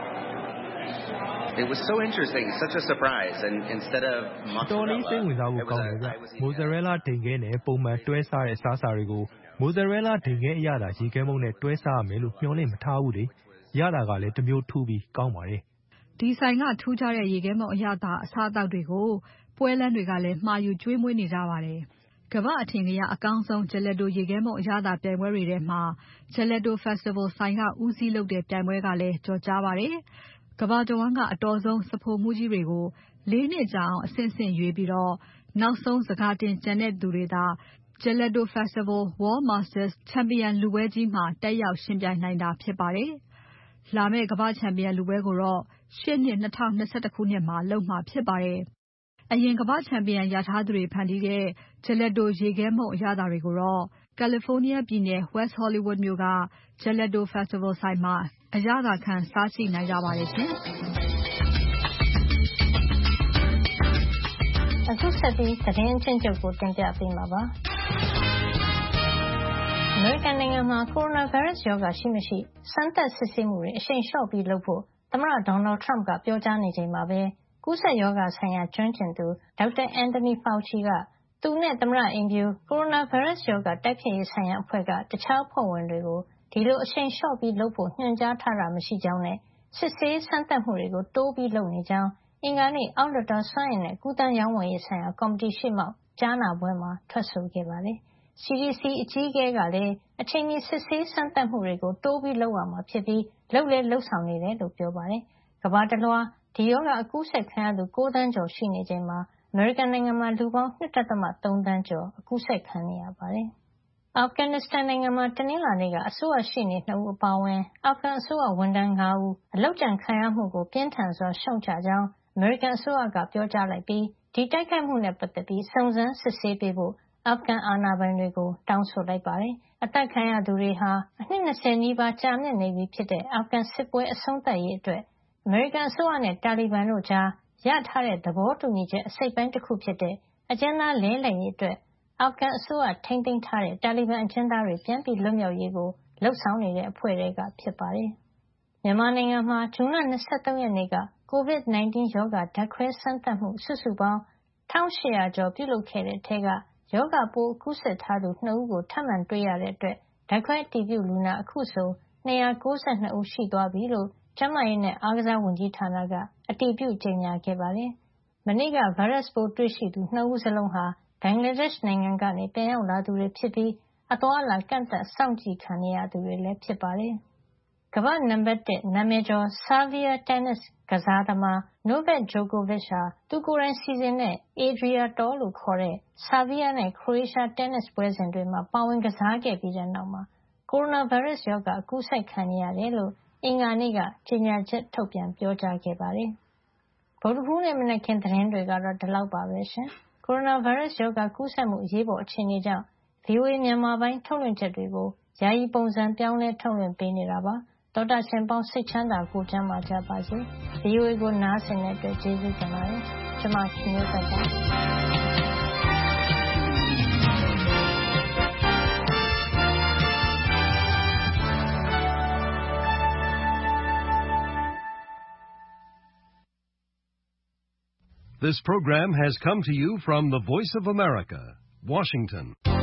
It was so interesting, such a surprise and instead of တော်လေးစိတ်ဝင်စားဖို့ကောင်းတယ်ဗျ။ Mozzarella ဒိန်ခဲနဲ့ပုံမှန်တွဲစားတဲ့အစားအစာတွေကို Mozzarella ဒိန်ခဲအရသာရေခဲမုန့်နဲ့တွဲစားရမယ်လို့မျှော်လင့်မထားဘူးလေ။ရတာကလည်းတမျိုးထူးပြီးကောင်းပါတယ်။ဒီဆိုင်ကထူးခြားတဲ့ရေခဲမုန့်အရသာအစားအသောက်တွေကိုပွဲလမ်းတွေကလည်းမှာယူကျွေးမွေးနေကြပါတယ်။ကမ္ဘာ့အထင်ကရအကောင်းဆုံး Gelato ရေခဲမုန့်အရသာပြိုင်ပွဲတွေထဲမှာ Gelato Festival ဆိုင်ကဦးစီးလုပ်တဲ့ပြိုင်ပွဲကလည်းကျော်ကြားပါတယ်။ကမ္ဘာတဝန်းကအတော်ဆုံးစဖိုမှုကြီးတွေကို လေးနှစ်ကြာအောင်အဆင့်ဆင့်ရွေးပြီးနောက်ဆုံးဆန်ခါတင်ကျန်တဲ့သူတွေသာ Gelato Festival World Masters ချန်ပီယံလုပွဲကြီးမှာတက်ရောက်ယှဉ်ပြိုင်နိုင်တာဖြစ်ပါတယ်။လာမယ့်ကမ္ဘာ့ချန်ပီယံလုပွဲကိုတော့ရှေ့နှစ်၂၀၂၁ ခုနှစ်မှာလုပ်မှာဖြစ်ပါတယ်။အရင်ကမ္ဘာ့ချန်ပီယံရထားသူတွေဖန်တီးတဲ့ Gelato ရေခဲမုန့်အရသာတွေကိုတော့ California ပြည်နယ် West Hollywood မြို့က Gelato Festival ဆိုင်မှာအရသာခံစားကြည့်နိုင်ကြပါတယ်ရှင်။အခုဆက်ပြီးသတင်းအချင်းချုပ်ကိုတင်ပြပေးမှာပါ။အမေရိကန်နိုင်ငံမှာကိုရိုနာဗိုင်းရပ်စ်ရောဂါရှိမရှိစမ်းသပ်စစ်ဆေးမှုတွေအရှိန်လျှော့ပြီးလုပ်ဖို့သမ္မတ Donald Trump ကပြောကြားနေချိန်မှာပဲကူးစက်ရောဂါဆိုင်ရာကျွမ်းကျင်သူ Doctor Anthony Fauci ကသူနဲ့သမ္မတအိမ်ဖြူကိုရိုနာဗိုင်းရပ်စ်ရောဂါတိုက်ဖျက်ရေးဆိုင်ရာအဖွဲ့ကတခြားအဖွဲ့ဝင်တွေကိုဒီလိုအရှိန်လျှော့ပြီးလုပ်ဖို့ညွှန်ကြားထားတာမရှိကြောင်းနဲ့စစ်ဆေးစမ်းသပ်မှုတွေကိုတိုးပြီးလုပ်နေကြောင်းအင်္ဂါနေ့အောက်လွှတ်တော်စွမ်းအင်နဲ့ကူးသန်းရောင်းဝယ်ရေးဆိုင်ရာကော်မတီရှေ့မှောက်ကြားနာပွဲမှာထွက်ဆိုခဲ့ပါတယ်။ C D C အကြီးအကဲကလည်းအချိန်မီစစ်ဆေးစမ်းသပ်မှုတွေကိုတိုးပြီးလုပ်ရမှာဖြစ်ပြီးလုပ်လည်းလုပ်ဆောင်နေတယ်လို့ပြောပါတယ်။ကမ္ဘာတလွှားဒီရောဂါအကူးစက်ခံရသူ၉သန်းကျော်ရှိနေချိန်မှာအမေရိကန်နိုင်ငံမှာလူပေါင်း၂.၃ သန်းကျော်အကူးစက်ခံနေရပါတယ်။ အာဖဂန်နစ္စတန်နိုင်ငံမှာတနင်္လာနေ့ကအစိုးရရှေ့နေ၂ဦးအပါအဝင်အာဖဂန်အစိုးရဝန်ထမ်း၅ဦးအလုပ်ကြံခံရမှုကိုပြင်းထန်စွာရှုတ်ချကြောင်းအမေရိကန်အစိုးရကပြောကြားလိုက်ပြီးဒီတိုက်ခိုက်မှုနဲ့ပတ်သက်ပြီးစုံစမ်းစစ်ဆေးပေးဖို့အာဖဂန်အာဏာပိုင်တွေကိုတောင်းဆိုလိုက်ပါတယ်။အသတ်ခံရသူတွေဟာအနှစ်၂၀နီးပါးကြာမြင့်နေပြီဖြစ်တဲ့အာဖဂန်စစ်ပွဲအဆုံးသတ်ရေးအတွက်အမေရိကန်အစိုးရနဲ့တာလီဘန်တို့ကြားရထားတဲ့သဘောတူညီချက်အစိတ်အပိုင်းတခုဖြစ်တဲ့အကျဉ်းသားလဲလှယ်ရေးအတွက်အာဖဂန်အစိုးရထိန်းသိမ်းထားတဲ့တာလီဘန်အကျဉ်းသားတွေပြန်ပြီးလွတ်မြောက်ရေးကိုလုပ်ဆောင်နေတဲ့အဖွဲ့တွေကဖြစ်ပါတယ်။မြန်မာနိုင်ငံမှာဇွန်လ၂၃ရက်နေ့က COVID ၁၉ ရောဂါဓာတ်ခွဲစမ်းသပ်မှုစုစုပေါင်း၁၈၀၀ကျော်ပြုလုပ်ခဲ့တဲ့ထဲကရောဂါပိုးကူးစက်ထားသူ၂ဦးကိုထပ်မံတွေ့ရတဲ့အတွက်ဓာတ်ခွဲအတည်ပြုလူနာအခုဆို၂၉၂ဦးရှိသွားပြီလို့ကျန်းမာရေးနဲ့အားကစားဝန်ကြီးဌာနကအတည်ပြုကြေညာခဲ့ပါတယ်။မနေ့ကဗိုင်းရပ်စ်ပိုးတွေ့ရှိသူ၂ဦးစလုံးဟာဘင်္ဂလားဒေ့ရှ်နိုင်ငံကနေပြန်ရောက်လာသူတွေဖြစ်ပြီးအသွားအလာကန့်သတ်စောင့်ကြည့်ခံနေရသူတွေလည်းဖြစ်ပါတယ်။ကမ္ဘာ့နံပါတ်တစ်နာမည်ကျော် Severe Tennis ကစားသမား Novak Djokovic ဟာသူကိုယ်တိုင်စီစဉ်တဲ့ Adria Tour လို့ခေါ်တဲ့ Serbia နဲ့ Croatia တင်းနစ်ပွဲစဉ်တွေမှာပါဝင်ကစားခဲ့ပြီးတဲ့နောက်မှာကိုရိုနာဗိုင်းရပ်စ်ရောဂါအကူးစက်ခံနေရတယ်လို့အင်္ဂါနေ့ကကြေညာချက်ထုတ်ပြန်ပြောကြားခဲ့ပါတယ်။ဗုဒ္ဓဟူးနေ့မနက်ခင်းသတင်းတွေကတော့ဒီလောက်ပါပဲရှင်။ကိုရိုနာဗိုင်းရပ်စ်ရောဂါကူးစက်မှုအရေးပေါ်အခြေအနေကြောင့် ဗွီအိုအေ မြန်မာပိုင်းထုတ်လွှင့်ချက်တွေကိုယာယီပုံစံပြောင်းလဲထုတ်လွှင့်ပေးနေတာပါ။သောတာရှင်ပေါင်းစိတ်ချမ်းသာကိုကျန်းမာကြပါစေ။ ဗွီအိုအေကိုနားဆင်တဲ့အတွက်ကျေးဇူးတင်ပါတယ်။ကျွန်မခင်မျိုးသက်ပါ This program has come to you from the Voice of America, Washington.